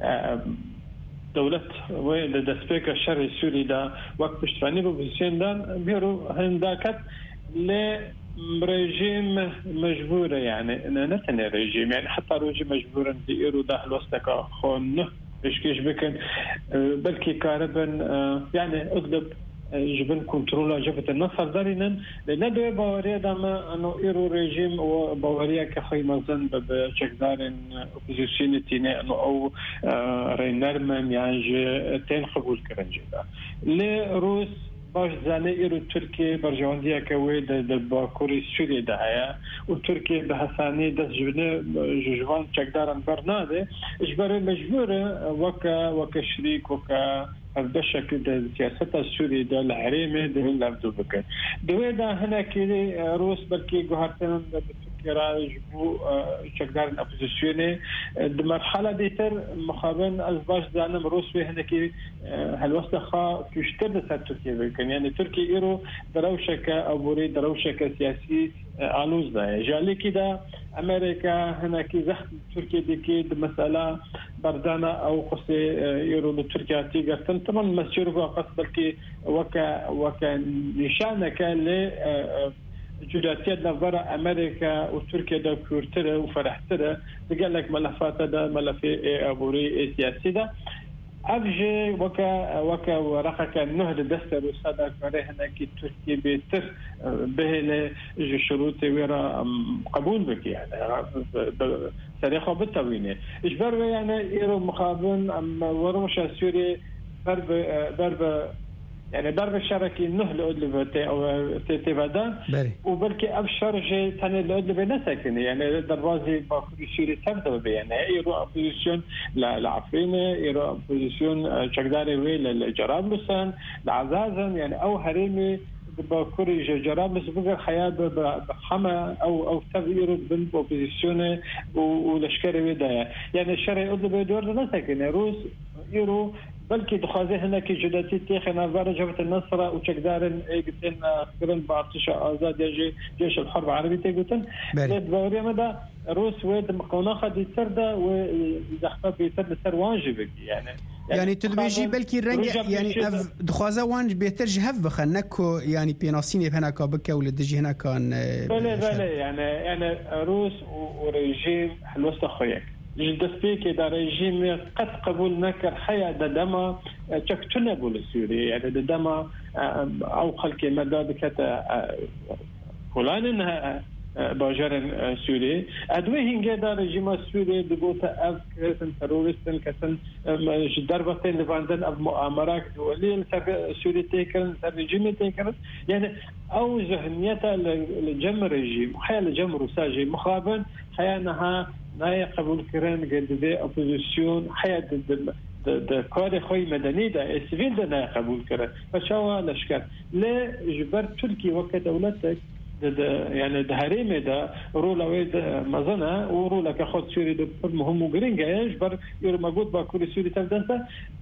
دولت وين دسبيك الشر السوري ده وقت بشتفاني بوزيسيون ده بيرو هنداكت ل رجيم مجبورة يعني نتني رجيم يعني حتى رجيم مجبورا ديرو ده الوسطك خون ايش كيش بكن بلكي كاربن يعني اغلب جبن كنترولا جبت النصر دارينا ندوي باوريا داما انه ايرو رجيم وباوريا كخي مزن بشكدارن اوبوزيسيونيتي انه او رينرمن يعني تين قبول كرنجيدا لروس باش زاني إيرو تركيا برجواندية كوي د باكوري سوريا دهيا وتركيا بحساني دس جبنة جوان تقدرن برناده إجباري مجبورة وكا وكا شريك وكا البشك د سياسة السورية د العريمة د اللي عبدو بكر دوي دا هنا كده روس بلكي جوهرتين كراج بو شكدار الأوبوزيسيوني المرحلة ديتر مخابن أزباش دانم روسوي هناكي هالوسخة تشتد سر تركيا يعني تركيا إيرو دروشك أبوري دروشك سياسي آلوز ده جالي كده أمريكا هناكي زخم تركيا ديكي مسألة بردانا أو قصي إيرو لتركيا تيجرتن طبعا مسير وقت بلكي وكا وكا نشانة كان ل جداتيات نظرة أمريكا وتركيا دا كورترة وفرحترة تقال لك ملفات دا ملف أبوري سياسي دا أبجي وكا وكا ورقك النهد دستر وصادق عليه هناك تركيا بيتر به لشروط ويرا قبول بك يعني تاريخه بالتوينة إجبار يعني إيرو مخابن أم وروشة سوري ضرب ضرب يعني ضرب الشركي النهل أدلبتي أو تيفادان وبلكي أبشر جي تاني الأدلبة نسكني يعني دروازي باكوري سوري تبدأ بي يعني إيرو أبوزيسيون لعفرينة إيرو أبوزيسيون شكداري وي لجرابلسان لعزازن يعني أو هريمي باكوري جرابلس بقى حياة بحما أو أو تغيير بنت أبوزيسيون ولشكري ويدا يعني الشرعي أدلبة دور نسكني روس إيرو بلكي دخازي هناك جداتي تيخنا فرجة النصرة وشكدارن ايقتن قرن بعطشة آزاد يجي جيش الحرب العربية تيقتن لد بوريا مدى روس ويد مقوناخة دي سردة وإذا بيتر سر وانجبك يعني يعني تدبيجي بلكي الرنجة يعني دخازة وانج بيتر جهف بخن نكو يعني بيناسيني بهناكا بكا ولدجي هناكا بلي بلي يعني يعني روس وريجيم حلوست أخويك جدسبيك دا ريجيم قد قبول نكر حياة ددما تكتنا بول سوري يعني ددما أو خلق مدى بكتا فلان إنها باجر سوري أدوي هنجا دا ريجيم سوري دقوتا أف كرسن تروريستن كسن دربتين لفاندن أف مؤامرات دولية سوري تيكرن ريجيم تيكرن يعني أو ذهنيتها لجم ريجيم حياة لجم روساجي مخابن حياة نها ناي قبول كرن قد دي أوبوزيسيون حياة د د کار خوی مدنی دا سیویل دا ناي قبول كرن فشاوه لشکر لا جبر تركي وقت دولتك د يعني د هريمه دا رولا ويد مزنا ورولا كخد سوري د مهم وغرينجا جبر يور موجود باكوري سوري تبدنتا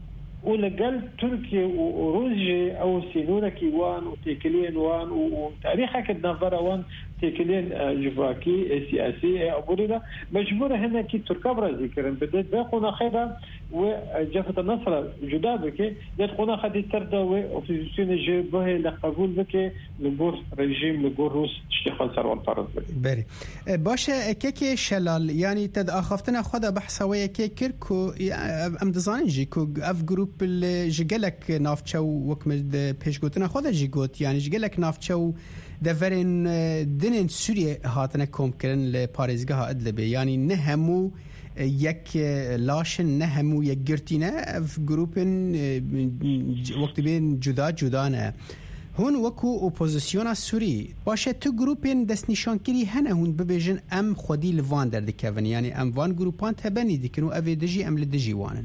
ولقال تركيا وروسيا او سينونا كيوان وتيكلين وان وتاريخها كدنفر وان تيكلين جفاكي سياسي أبورينا مجبورة هنا كي تركيا برازي كرن بدأت باقونا خيرا وجافة النصر جدا بكي يتقونا خدي تردى وأوبوزيسيون جيبه لقبول بكي لبور رجيم لبور روس تشتغل سروان طرز بكي باري باشا كيكي شلال يعني تد أخفتنا خدا بحثوية كي كيركو أم دزانين جيكو أف جروب اللي جيجلك نافتشو وكمل بيش قوتنا خدا جيجوت يعني جيجلك نافتشو دفرين دنين سوريا هاتنا كوم كرن لباريزگاه أدلبي يعني نهمو يك لاشن نهمو يك جرتينا في جروبين وقت بين جدا جدانا هون وكو اوبوزيسيون سوري باشه تو جروبين دست نشان كري هنا هون ببيجن ام خودي لفان در دكفن يعني ام وان جروبان تبني ديكنو افي دجي ام لدجي وانن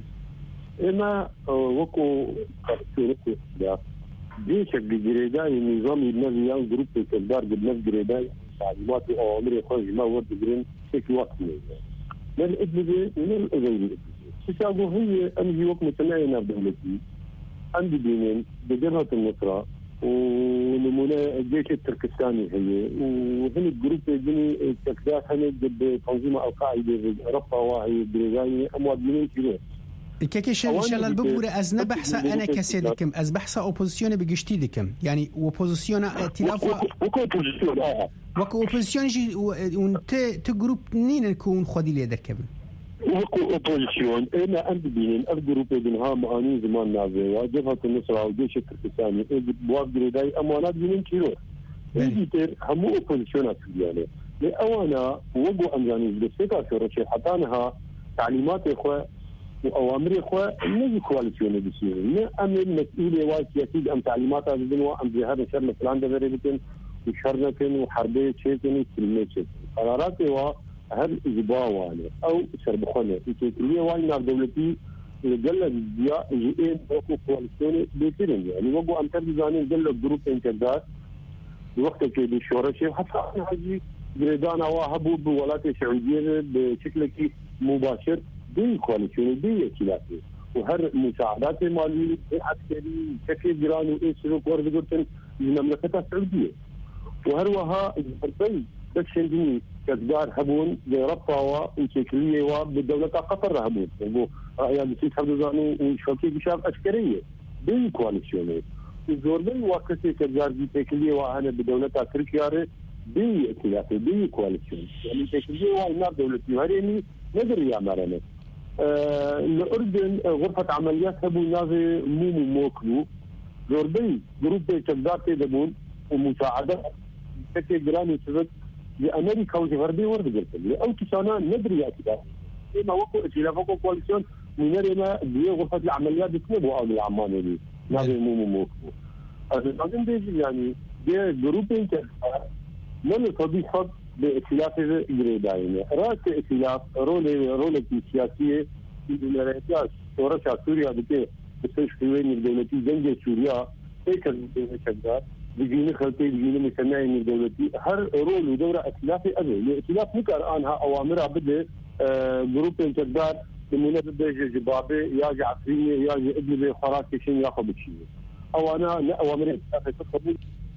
اما وكو كارتوركو ده ديشك بجريداي نظام النظام جروب الكبار بالنفس جريداي تعليمات وأوامر خارج ما ورد جرين في وقت من الإدلبي من الإدلبي تشابه هي أنهي وقت متناينة بدولتي عندي دينين بجبهة النصرة ونمونا الجيش التركستاني هي وهن الجروب يجني تكداس هن بتنظيم القاعدة رفع واعي بريغاني أموال دينين كبير كيكي شلال ببورة از نبحث أنا كسيدكم از بحث أوبوزيسيون بجشتي دكم يعني أوبوزيسيون ائتلاف وكو أوبوزيسيون آه وكو أوبوزيسيون جي ونت تجروب نين نكون خدي لي دركبن وكو أوبوزيسيون أنا عندي بين الجروب بينها معاني زمان نازل جبهة النصرة والجيش التركستاني بواق جريداي أمانات بين كيلو يجي تر هم أوبوزيسيون يعني لأوانا وقو أمجاني بسيطة في رشيد حتانها تعليمات إخوة وأوامر إخوة نجي كواليسيون بيصير نه أمر مسؤولية وسياسية أم تعليمات هذا الدنوا أم ظهر نشر مثلاً دبرة بتن وشرنا كن وحربية شيء كن كلمة شيء قرارات هو هل إجباء وانا أو سربخانة الكلية وانا نار دولتي جل الزياء جئين وقو كواليسيون بيصيرين يعني وقو أم تبدي زانين جل الجروب إنترداد وقت كده شورى شيء حتى أنا هجي جريدان وهبوا بولايات السعوديه بشكل مباشر بين كواليسيون بين ائتلافي وهر مساعدات ماليه عسكريه بشكل جيران وإسرائيل وردقتن المملكه السعوديه وهروها البربي بس عندني كدار هبون ربطة وشكلية وبالدولة قطر هبون يعني بسيط حمدوزانو وشوكي بشاب عسكرية بين كواليسيوني الزوربين وكسي كدار دي تكلية وأنا بدولة تركيا بين ائتلافي بين كواليسيون يعني تكلية وإنا دولتي هريني ندري يا مرنة آه الأردن غرفة عمليات هبون نازي مومو موكلو زوربين جروب كدار تدبون ومساعدات بشكل جراني سبت لامريكا والغربيه ورد قلت او كسانا ندري يا كده ما وقو ائتلاف وقو كواليسيون من ريما دي غرفه العمليات بتنبوا او العمانه دي نادي مو مو لازم دي يعني دي جروبين كده من الطبيعه بائتلاف جريداين راس ائتلاف رول رول سياسيه في الرئاسه ثوره سوريا بتي بتشكيلين الدولتي زنجه سوريا هيك كذا بيجيني خلطي بيجيني مسمعين الدولتي هر رول ودورة ائتلافي أبي الائتلاف نكر آنها أوامرها بدي آه جروب انتدار لمنا بدي جبابي ياجي عفريني ياجي ابني خراج كشين ياخذ بشيء أو أنا لا أوامر ائتلافي تقبل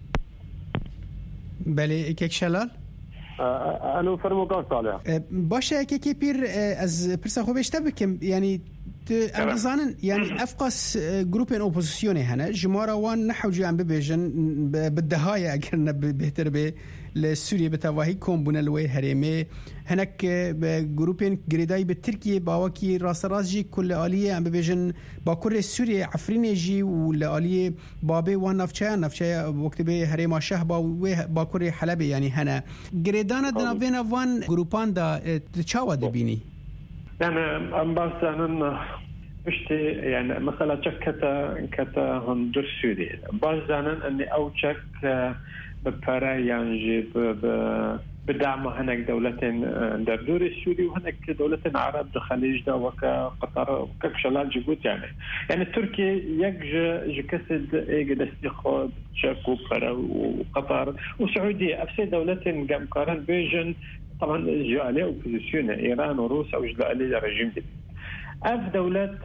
بله ایک شلال آه أنا فرموكان صالح باشه اکی کی پیر از پرسا خوبش تبکم یعنی امزانن يعني افقس جروبين اوبوزيسيوني هنا جمارا وان نحوجي عم ببيجن بالدهايه اقرنا بهتر به لسوريا بتواهي كوم بنا الوي هريمي هناك جروبين جريداي بالتركيا باوكي راس راسجي كل آلية عم ببيجن باكور سوريا عفرين يجي ولا آلية بابي وان نفشا نفشا وقت به هريما شهبا باكور حلبي يعني هنا جريدانا دنابينا وان جروبان دا تشاوا دبيني يعني أمبارس أنا مشتي يعني مثلا كتا كتا هندر سوري باز أنا أني أو شك ببرا يعني ب بدعم هناك دولتين در دور السوري وهناك دولتين عرب الخليج دا وكقطر وكشلال جيبوتي يعني يعني تركيا يجي جكسد ايجد استخاد شك وبرا وقطر وسعودية أفسي دولتين قام قارن بيجن طبعا جاء عليه اوبوزيسيون ايران وروسيا وجاء عليه رجيم دي اف دولات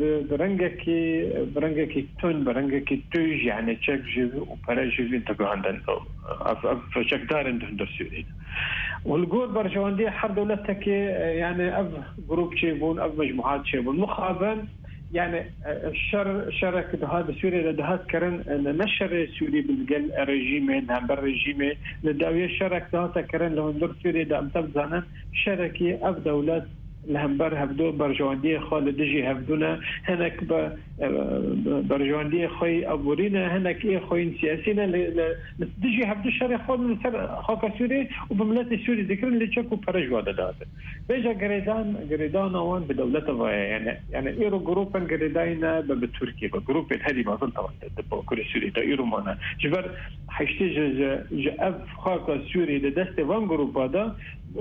برنجكي برنجكي تون برنجكي توج يعني تشك جيف وبراجيف انتقوا عندنا اف اف تشك دار عندهم سوريا والجول برجواندي حر دولتك يعني اف جروب شيبون اف مجموعات شيبون مخابن يعني الشر شرك هذا سوريا لدهات كرن نشر سوري بالجل الرجيم هم بالرجيم لداوية شرك هذا كرن لهم دور سوريا دا امتبزانا شركي اف دولات لهم بر هبدو برجواندية خالد دجي هبدونا هناك برجواندية خوي أبورينا هناك إيه خوين سياسينا دجي هبدو شري خالد من خاكا سوري وبملات السوري ذكرن اللي تشكوا برجواندة داته بيجا قريدان قريدان وان بدولة يعني يعني إيرو جروبا قريداينا بتركيا بجروب هذه ما ظل طبعا بكل السوري دا إيرو مانا جبر حيشتي جاء خاكا سوري لدست وان جروب هذا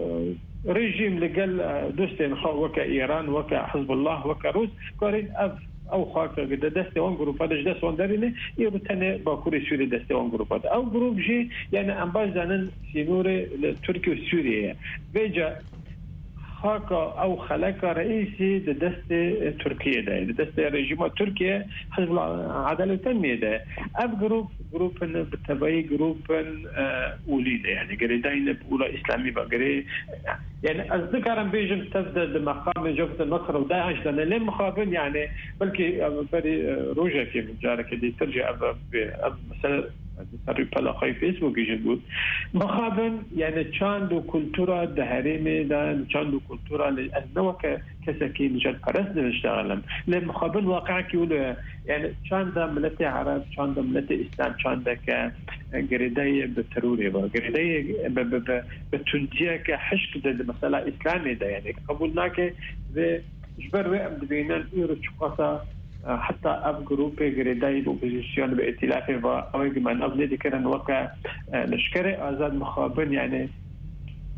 رجيم لقال دوستين خو وكا إيران وكا حزب الله وكا روس قارين أف أو خاكا قد دستي وان جروب هذا جدس وان داريني يبتني باكوري سوري دستي وان جروب هذا أو جروب جي يعني أنباز زانن سينوري تركيا وسوريا بيجا خاكا أو خلاكا رئيسي دست تركيا ده دست رجيم تركيا حزب العدالة والتنمية ده أف جروب جروب بالتبعي جروب أوليدة يعني قريدين بأولى إسلامي بقري يعني أصدقائنا بيجن تفضل مقام جبهة النصر وداعش لأن لين مخابن يعني بلكي بري روجا كيف جارك دي ترجع مثلا ريبلا خاي فيسبوك يجنبوت مخابن يعني تشاندو كولتورا دهريمي دا تشاندو كولتورا لأنه كسكين جد فرس نشتغلن لين مخابن واقع كيولو يعني تشاندا ملتي عرب تشاندا ملتي إسلام تشاندا كجريدية بالتروري جريدية بتنتيا كحشك ده مثلا إسلامي ده يعني قبولناك بجبر وقم دبينان إيرو شقصة حتى أب جروب جريداي بوزيشن بائتلافه وأوجد من أبلي ذكرن وقع نشكر آزاد مخابن يعني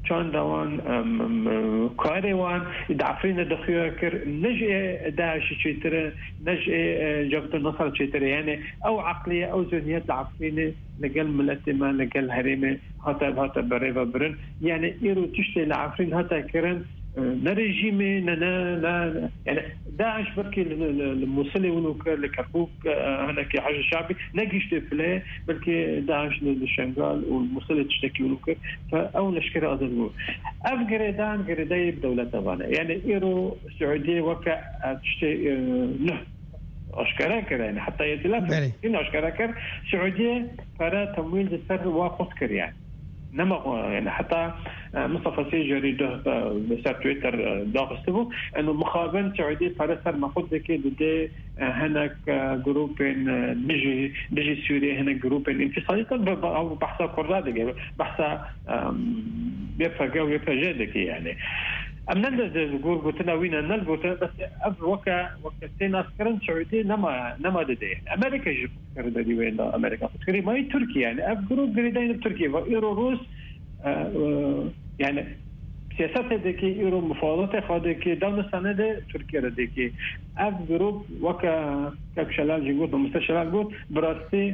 چون دوان کاروان دعفرين دخيا كر نجء داعش شيتر نجء جبهة النصر شيتر يعني او عقليه او ذهنيات دعفرين لقل ملتما لقل هريمه حتى حتى بريفا برن يعني ايرو تشتي العفرين حتى كرن نرجيمي نا لا يعني داعش بركي الموصلي ونوكر لكركوك هناك حاجه الشعبي نجيش تفلي بلكي داعش للشنغال والموصلي تشتكي ونوكر فاول اشكال هذا افغريدان غريداي بدوله تبعنا يعني ايرو السعوديه وكا تشتي نه اشكرا كر يعني حتى يتلاف ان اشكرا كر السعوديه فرا تمويل السر واقف كر يعني نما يعني حتى مصطفى سيجري ده بسر تويتر داغستبو انه مخابن سعودي فرسر ماخذ كي دي هناك جروبين بيجي بيجي سوريا هناك جروبين انفصالي او بحثا كردادي بحثا بيفرقوا يفرجدك يعني امنا الجور قلتنا وين نلقوت بس اب وكا وكتين عسكرين سعودي نما نما دي امريكا جبت كردي وين امريكا فكري ما هي تركيا يعني اب جروب جريدين بتركيا وايرو روس يعني سياسات ديكي ايرو مفاوضات خادكي دون سنه تركيا ديكي اب جروب وكا كبشلال جيغوت مستشلال جوت براستي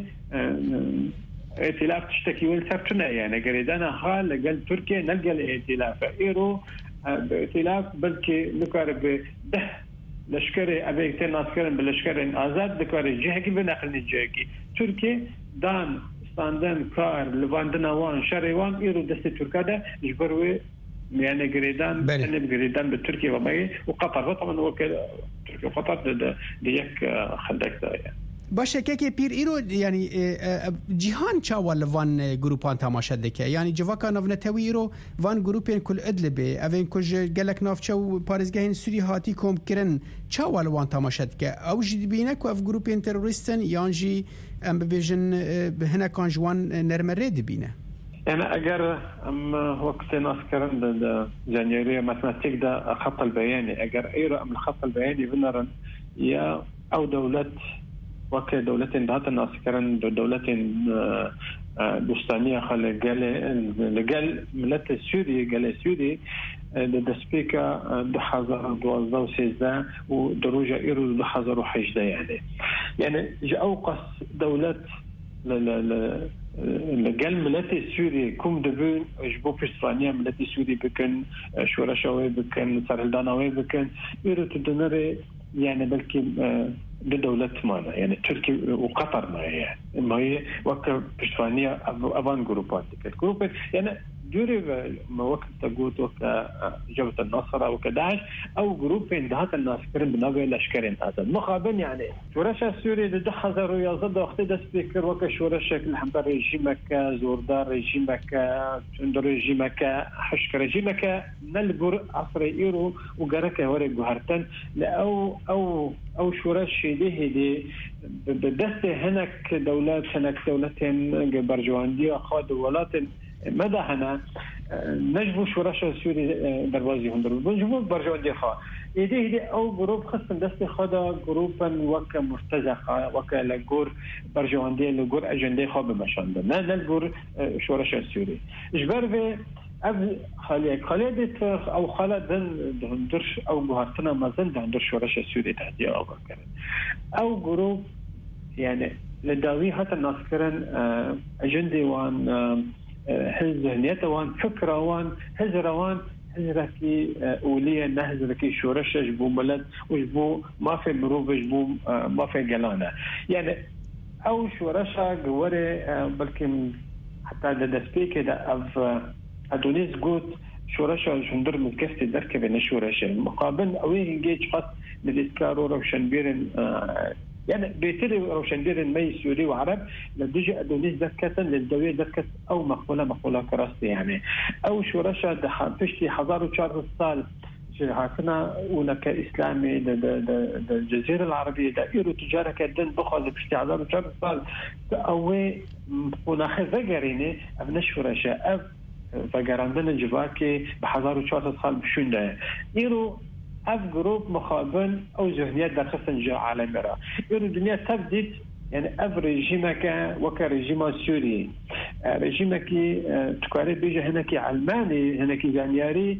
ائتلاف تشتكي والسبتنا يعني جريدانا حال قال تركيا نلقى الائتلاف ايرو بائتلاف بلكي نقارب ده لشكري أبيكتين ناسكرن باللشكرين آزاد دكاري جهكي بناخل نجهكي تركي دان استاندن كار لباندنا وان شريوان إيرو دستي تركا ده يجبروي يعني قريدان بني قريدان بالتركي وماي وقطر طبعا هو تركي وقطر ديك خدك ده يعني باشه که پیر ایرو یعنی جهان چاوال وان گروپان تماشا دکه یعنی جواکا نونتوی ایرو وان گروپین کل ادلبه اوین کج گلک نافچو پارزگاهین سوری هاتی کوم کرن چاوال وان تماشا دکه او جدی بینه که اف گروپین تروریستن یانجی ام ببیجن هنه کانجوان نرمره دی بینه أنا أجر أم وقت ناس كرن ده جانيوري ماتماتيك ده خط البياني أجر أيرو أم الخط البياني بنرن يا أو دولة وكا دولتين دهات الناس كرن دولتين دوستانية خل قال لقال ملت السوري قال السوري ده سبيكا ده حزر دوازده وسيزده ودروجة إيرو ده حزر وحجده يعني يعني جاء أوقس دولة ل ل ل لقال ملتي السوري كم دبون جبو بسفانيا ملتي السوري بكن شورشاوي بكن سرهلداناوي بكن إيرو تدنري يعني بلكي بدولة مانا يعني تركيا وقطر ما هي ما هي وقت بسفانيا أفان جروبات جروبات يعني دوري ما وقت تقول وقت جبهة النصر وكداعش أو جروبين دهات الناس كرن بنوع الأشكالين هذا مقابل يعني شورشة السوري ده حذر ويزد وقت ده سبيكر وك شورشة الحمد رجيمك زوردار رجيمك تندر رجيمك حشك رجيمك نلبر عصر إيرو وجرك هوري جهرتن لأو أو أو شورشة ده دي بدست هناك دولات هناك دولتين برجواندية خاد ولات ماذا هنا نجبو شورشة السوري دروازي هم درو نجبو برجواندية خا إيدي إيدي أو جروب خصم دست خدا جروبا وك مرتزقة وك لجور برجواندية لجور أجندة خا بمشانده نا نلجور شورشة السوري إجبار في أب خالي خالي دت أو خالد دن دهندرش أو جهاتنا ما زن دهندرش شورشة السوري تهدي أو بكرة أو جروب يعني لداوي حتى الناس كرن أجندة وان هز ذهنيته وان فكره وان هزروان هزركي اوليه نهزركي شورش جبو بلد وجبو ما في مروف جبو ما في جلانا يعني او شورشا جوري بلكن حتى ده سبيك ده اف ادونيس جوت شورشا جندر متكستي دركه بين شورشا مقابل اوين جيج خط للاسكارو روشنبيرن يعني بيتري روشنديرن مي سوري وعرب لدجي أدونيس دكتا للدوية دكت أو مقبولة مقبولة كراستي يعني أو شورشة تشتي حضار وشار الصال هاكنا ولك إسلامي دا دا دا دا الجزيرة العربية دا إيرو تجارة كدن بخل بشتي حضار وشار الصال أوي وناخذ ذقريني أبنى شورشة أب فقراندنا جواكي بحضار وشار الصال بشون دا إيرو اف جروب مخابن او ذهنيات در خصن جا عالمي را يرو الدنيا تبدت يعني اف ريجيمك وك ريجيم سوري رژیمکی تکاری بیجه هنکی علمانی هنکی زانیاری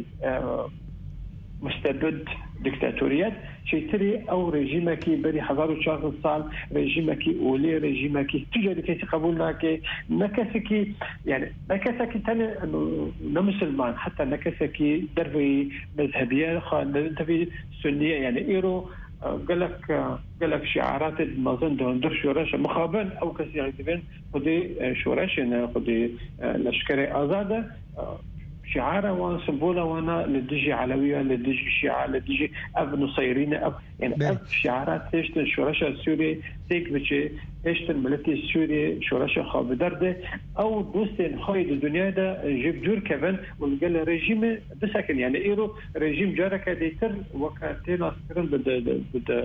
مستبد دكتاتوريات شيتري او ريجيمكي بري هزار وشهر سال ريجيمكي اولي ريجيمكي تجاري كي قبولنا كي نكسكي يعني نكسكي تاني نمسلمان حتى نكسكي دربي مذهبيه دربي سنيه يعني ايرو قال لك قال لك شعارات المازن دون در شورش مخابن او كسي يعتبرون خدي شورش خدي لشكري ازاده شعاره وسمبوله وانا لدجي علويه لدجي شيعه لدجي اب نصيرين اب يعني اب شعارات تشت الشورش السوري تيك بشي تشت الملك السوري شورش خاب درده او دوستين خايد الدنيا ده جيب جور كمان والقال ريجيم بسكن يعني ايرو ريجيم جارك ديتر وكاتين اسكرن بد بد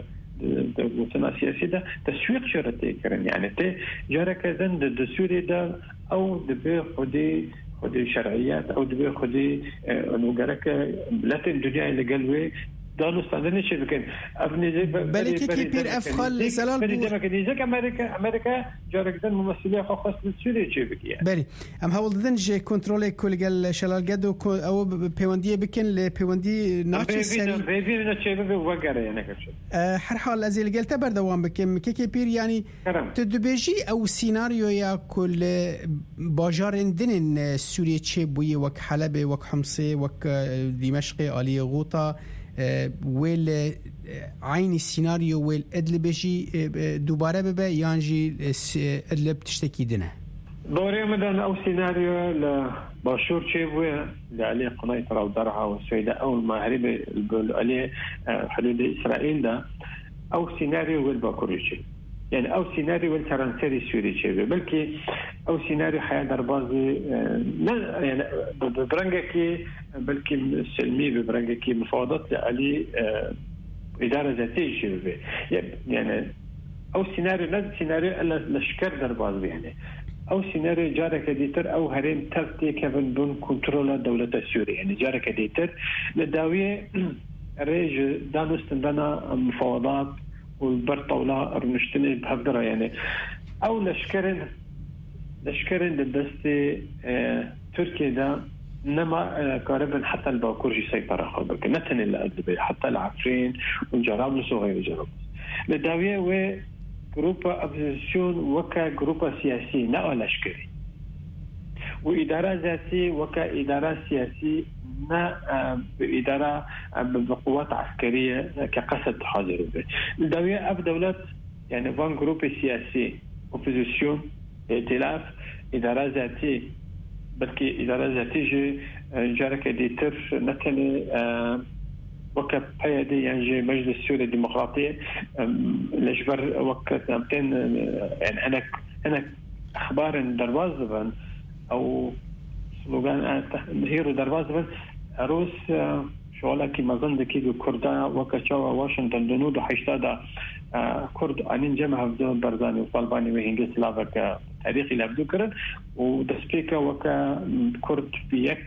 وطن سياسي ده تسويق شرطي كرن يعني تي جارك دن د سوري ده او دبي خدي خدي شرعيات او دبي خدي انه جارك بلاد الدنيا اللي قالوا دانو استندني شيء كان ابني زي بالي كي بير افخال سلال بالي دابا كديزك امريكا امريكا جارك دن ممثليه خاص للسوري شيء بك يعني بالي ام هاول دن جي كنترول كل قال شلال قدو او بيوندي بكن لبيوندي ناتش سري ريفي من الشيء بوقره يعني كشف هر حال ازي قلت بردوام بكم كي بير يعني تدبيجي او سيناريو يا كل باجارن دن سوريا تشي بوي وك حلب وك حمص وك دمشق علي غوطه ويل عين السيناريو ويل ادل بشي دوباره ببا يانجي ادلب تشتكي دنا دوري مدن او سيناريو لباشور شيبوي لعلي قناة راو درعا والسويدة او المغرب عليه حدود اسرائيل ده او سيناريو ويل باكوريشي يعني او سيناريو والترانسيري سوري شيء بلكي او سيناريو حياه دربازي يعني برنجكي بلكي سلمي برنجكي مفاوضات علي اداره ذاتيه شيء يعني او سيناريو نفس سيناريو لشكر دربازي يعني او سيناريو جارك ديتر او هرم ترتي كيفن بون كنترول دوله سوريا يعني جارك ديتر لداويه ريج دانستندنا مفاوضات والبرطولة رنشتني بهالدرا يعني أو لشكرن لشكرن للدستي اه تركيا ده نما اه قريبا حتى الباكورجي سيطرة خلبك نتن الأدبي حتى العفرين والجرابلس وغير جرابلس لداوية و جروبا أبوزيسيون وكا جروبا سياسي نأو لشكري وإدارة ذاتي وكا إدارة سياسي ما بإدارة بقوات عسكرية كقصد حاضر به الدولة أب دولات يعني فان جروب سياسي أوبوزيسيون ائتلاف إدارة ذاتي بلكي إدارة ذاتي جي جارك ديتر نتني وكا بيادي يعني مجلس السوري الديمقراطي الأجبر وقت نمتين يعني هناك هناك أخبار دروازبا أو سلوغان هيرو دروازبا روس شوالا كي مازن دكي كردا وكشوا واشنطن دنود حيشتا كرد انين جمع هفدو برزاني وطالباني وهنجي سلافك تاريخي لابدو كرن ودسبيكا وكا كرد بيك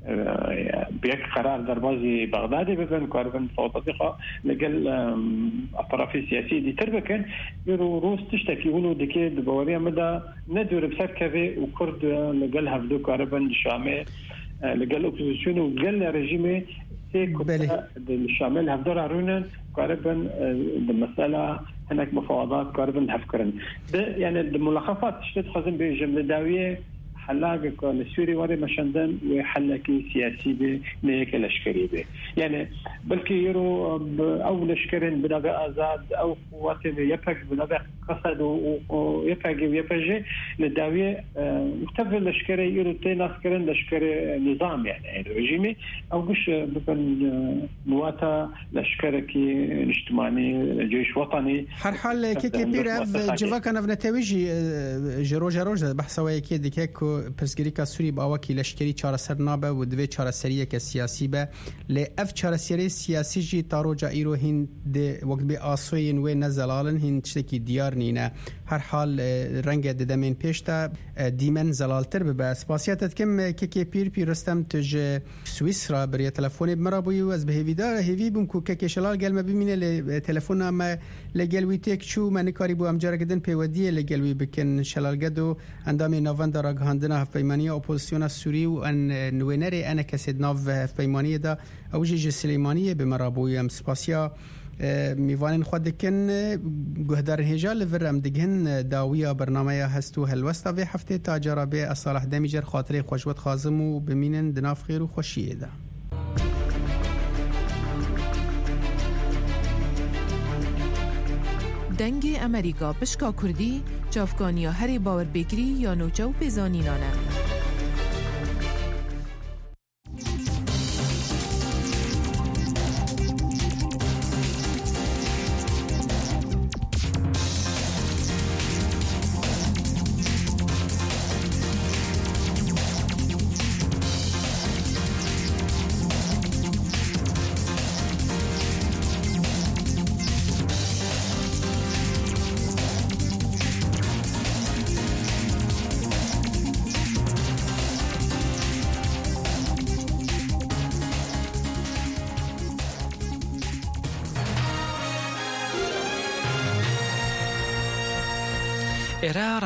بيك قرار دربازي بغدادي ببن كاربن فوطيقة لقل الطرف السياسي دي تربكن يرو روس تشتكي ولو دكي بوريا مدى ندور بسكبي وكرد لقل هفدو كاربن شامي لقال الأوبوزيسيون وقال رجيمه سيكون الشامل هفدر عرونا قريبا المسألة هناك مفاوضات قريبا هفكرن يعني الملخصات تشتت خزن بجملة داوية حلاق السوري وري مشندن وحلاكي سياسي به نيك الاشكري به يعني بلكي يرو او لشكرين بنبع ازاد او قوات يفك بنبع قصد ويفك ويفجي للداويه مكتب الاشكري يرو تين عسكرين لشكري نظام يعني الرجيمي او مش بكن مواتا لشكركي الاجتماعي جيش وطني هر حال كي كبير جوا كان بنتويجي جرو جرو بحثوا كي ديكو پرسگری کا سوری باوا کی لشکری چاره سر نابه و دوی چاره سریه که سیاسی به ل اف چاره سری سیاسی جی تاروجا ایرو هین د وقت به آسوین و نزلالن هین چکی دیار نینه هر حال رنگ ددمن پیشتا دیمن زلالتر به اسپاسیات کم که کی پیر پیر رستم تج سوئیسرا بر تلفن مرابوی و از به هیویدار هیوی بم کو که شلال گل ما ببینه ل تلفن ما لګلوي تک شو من کاری بو ام جرګدن په ودی لګلوي بکن شلالګدو اندام نووند را غاندنه هف پیمانی اپوزیسیون سوری و ان نوینری انا کسد ناف هف پیمانی دا او جی سلیمانی به مرابوی ام سپاسیا میوانن خود کن گهدار هجال ورم دگن داویا برنامه هستو هلوستا و هفته تاجر به صالح دمیجر خاطر خوشوت خازم و بمینن دناف خیر و خوشیه ده دنگ امریکا پشکا کردی جافگانیا هری باور بگری یا نوچو بزانینانه إيران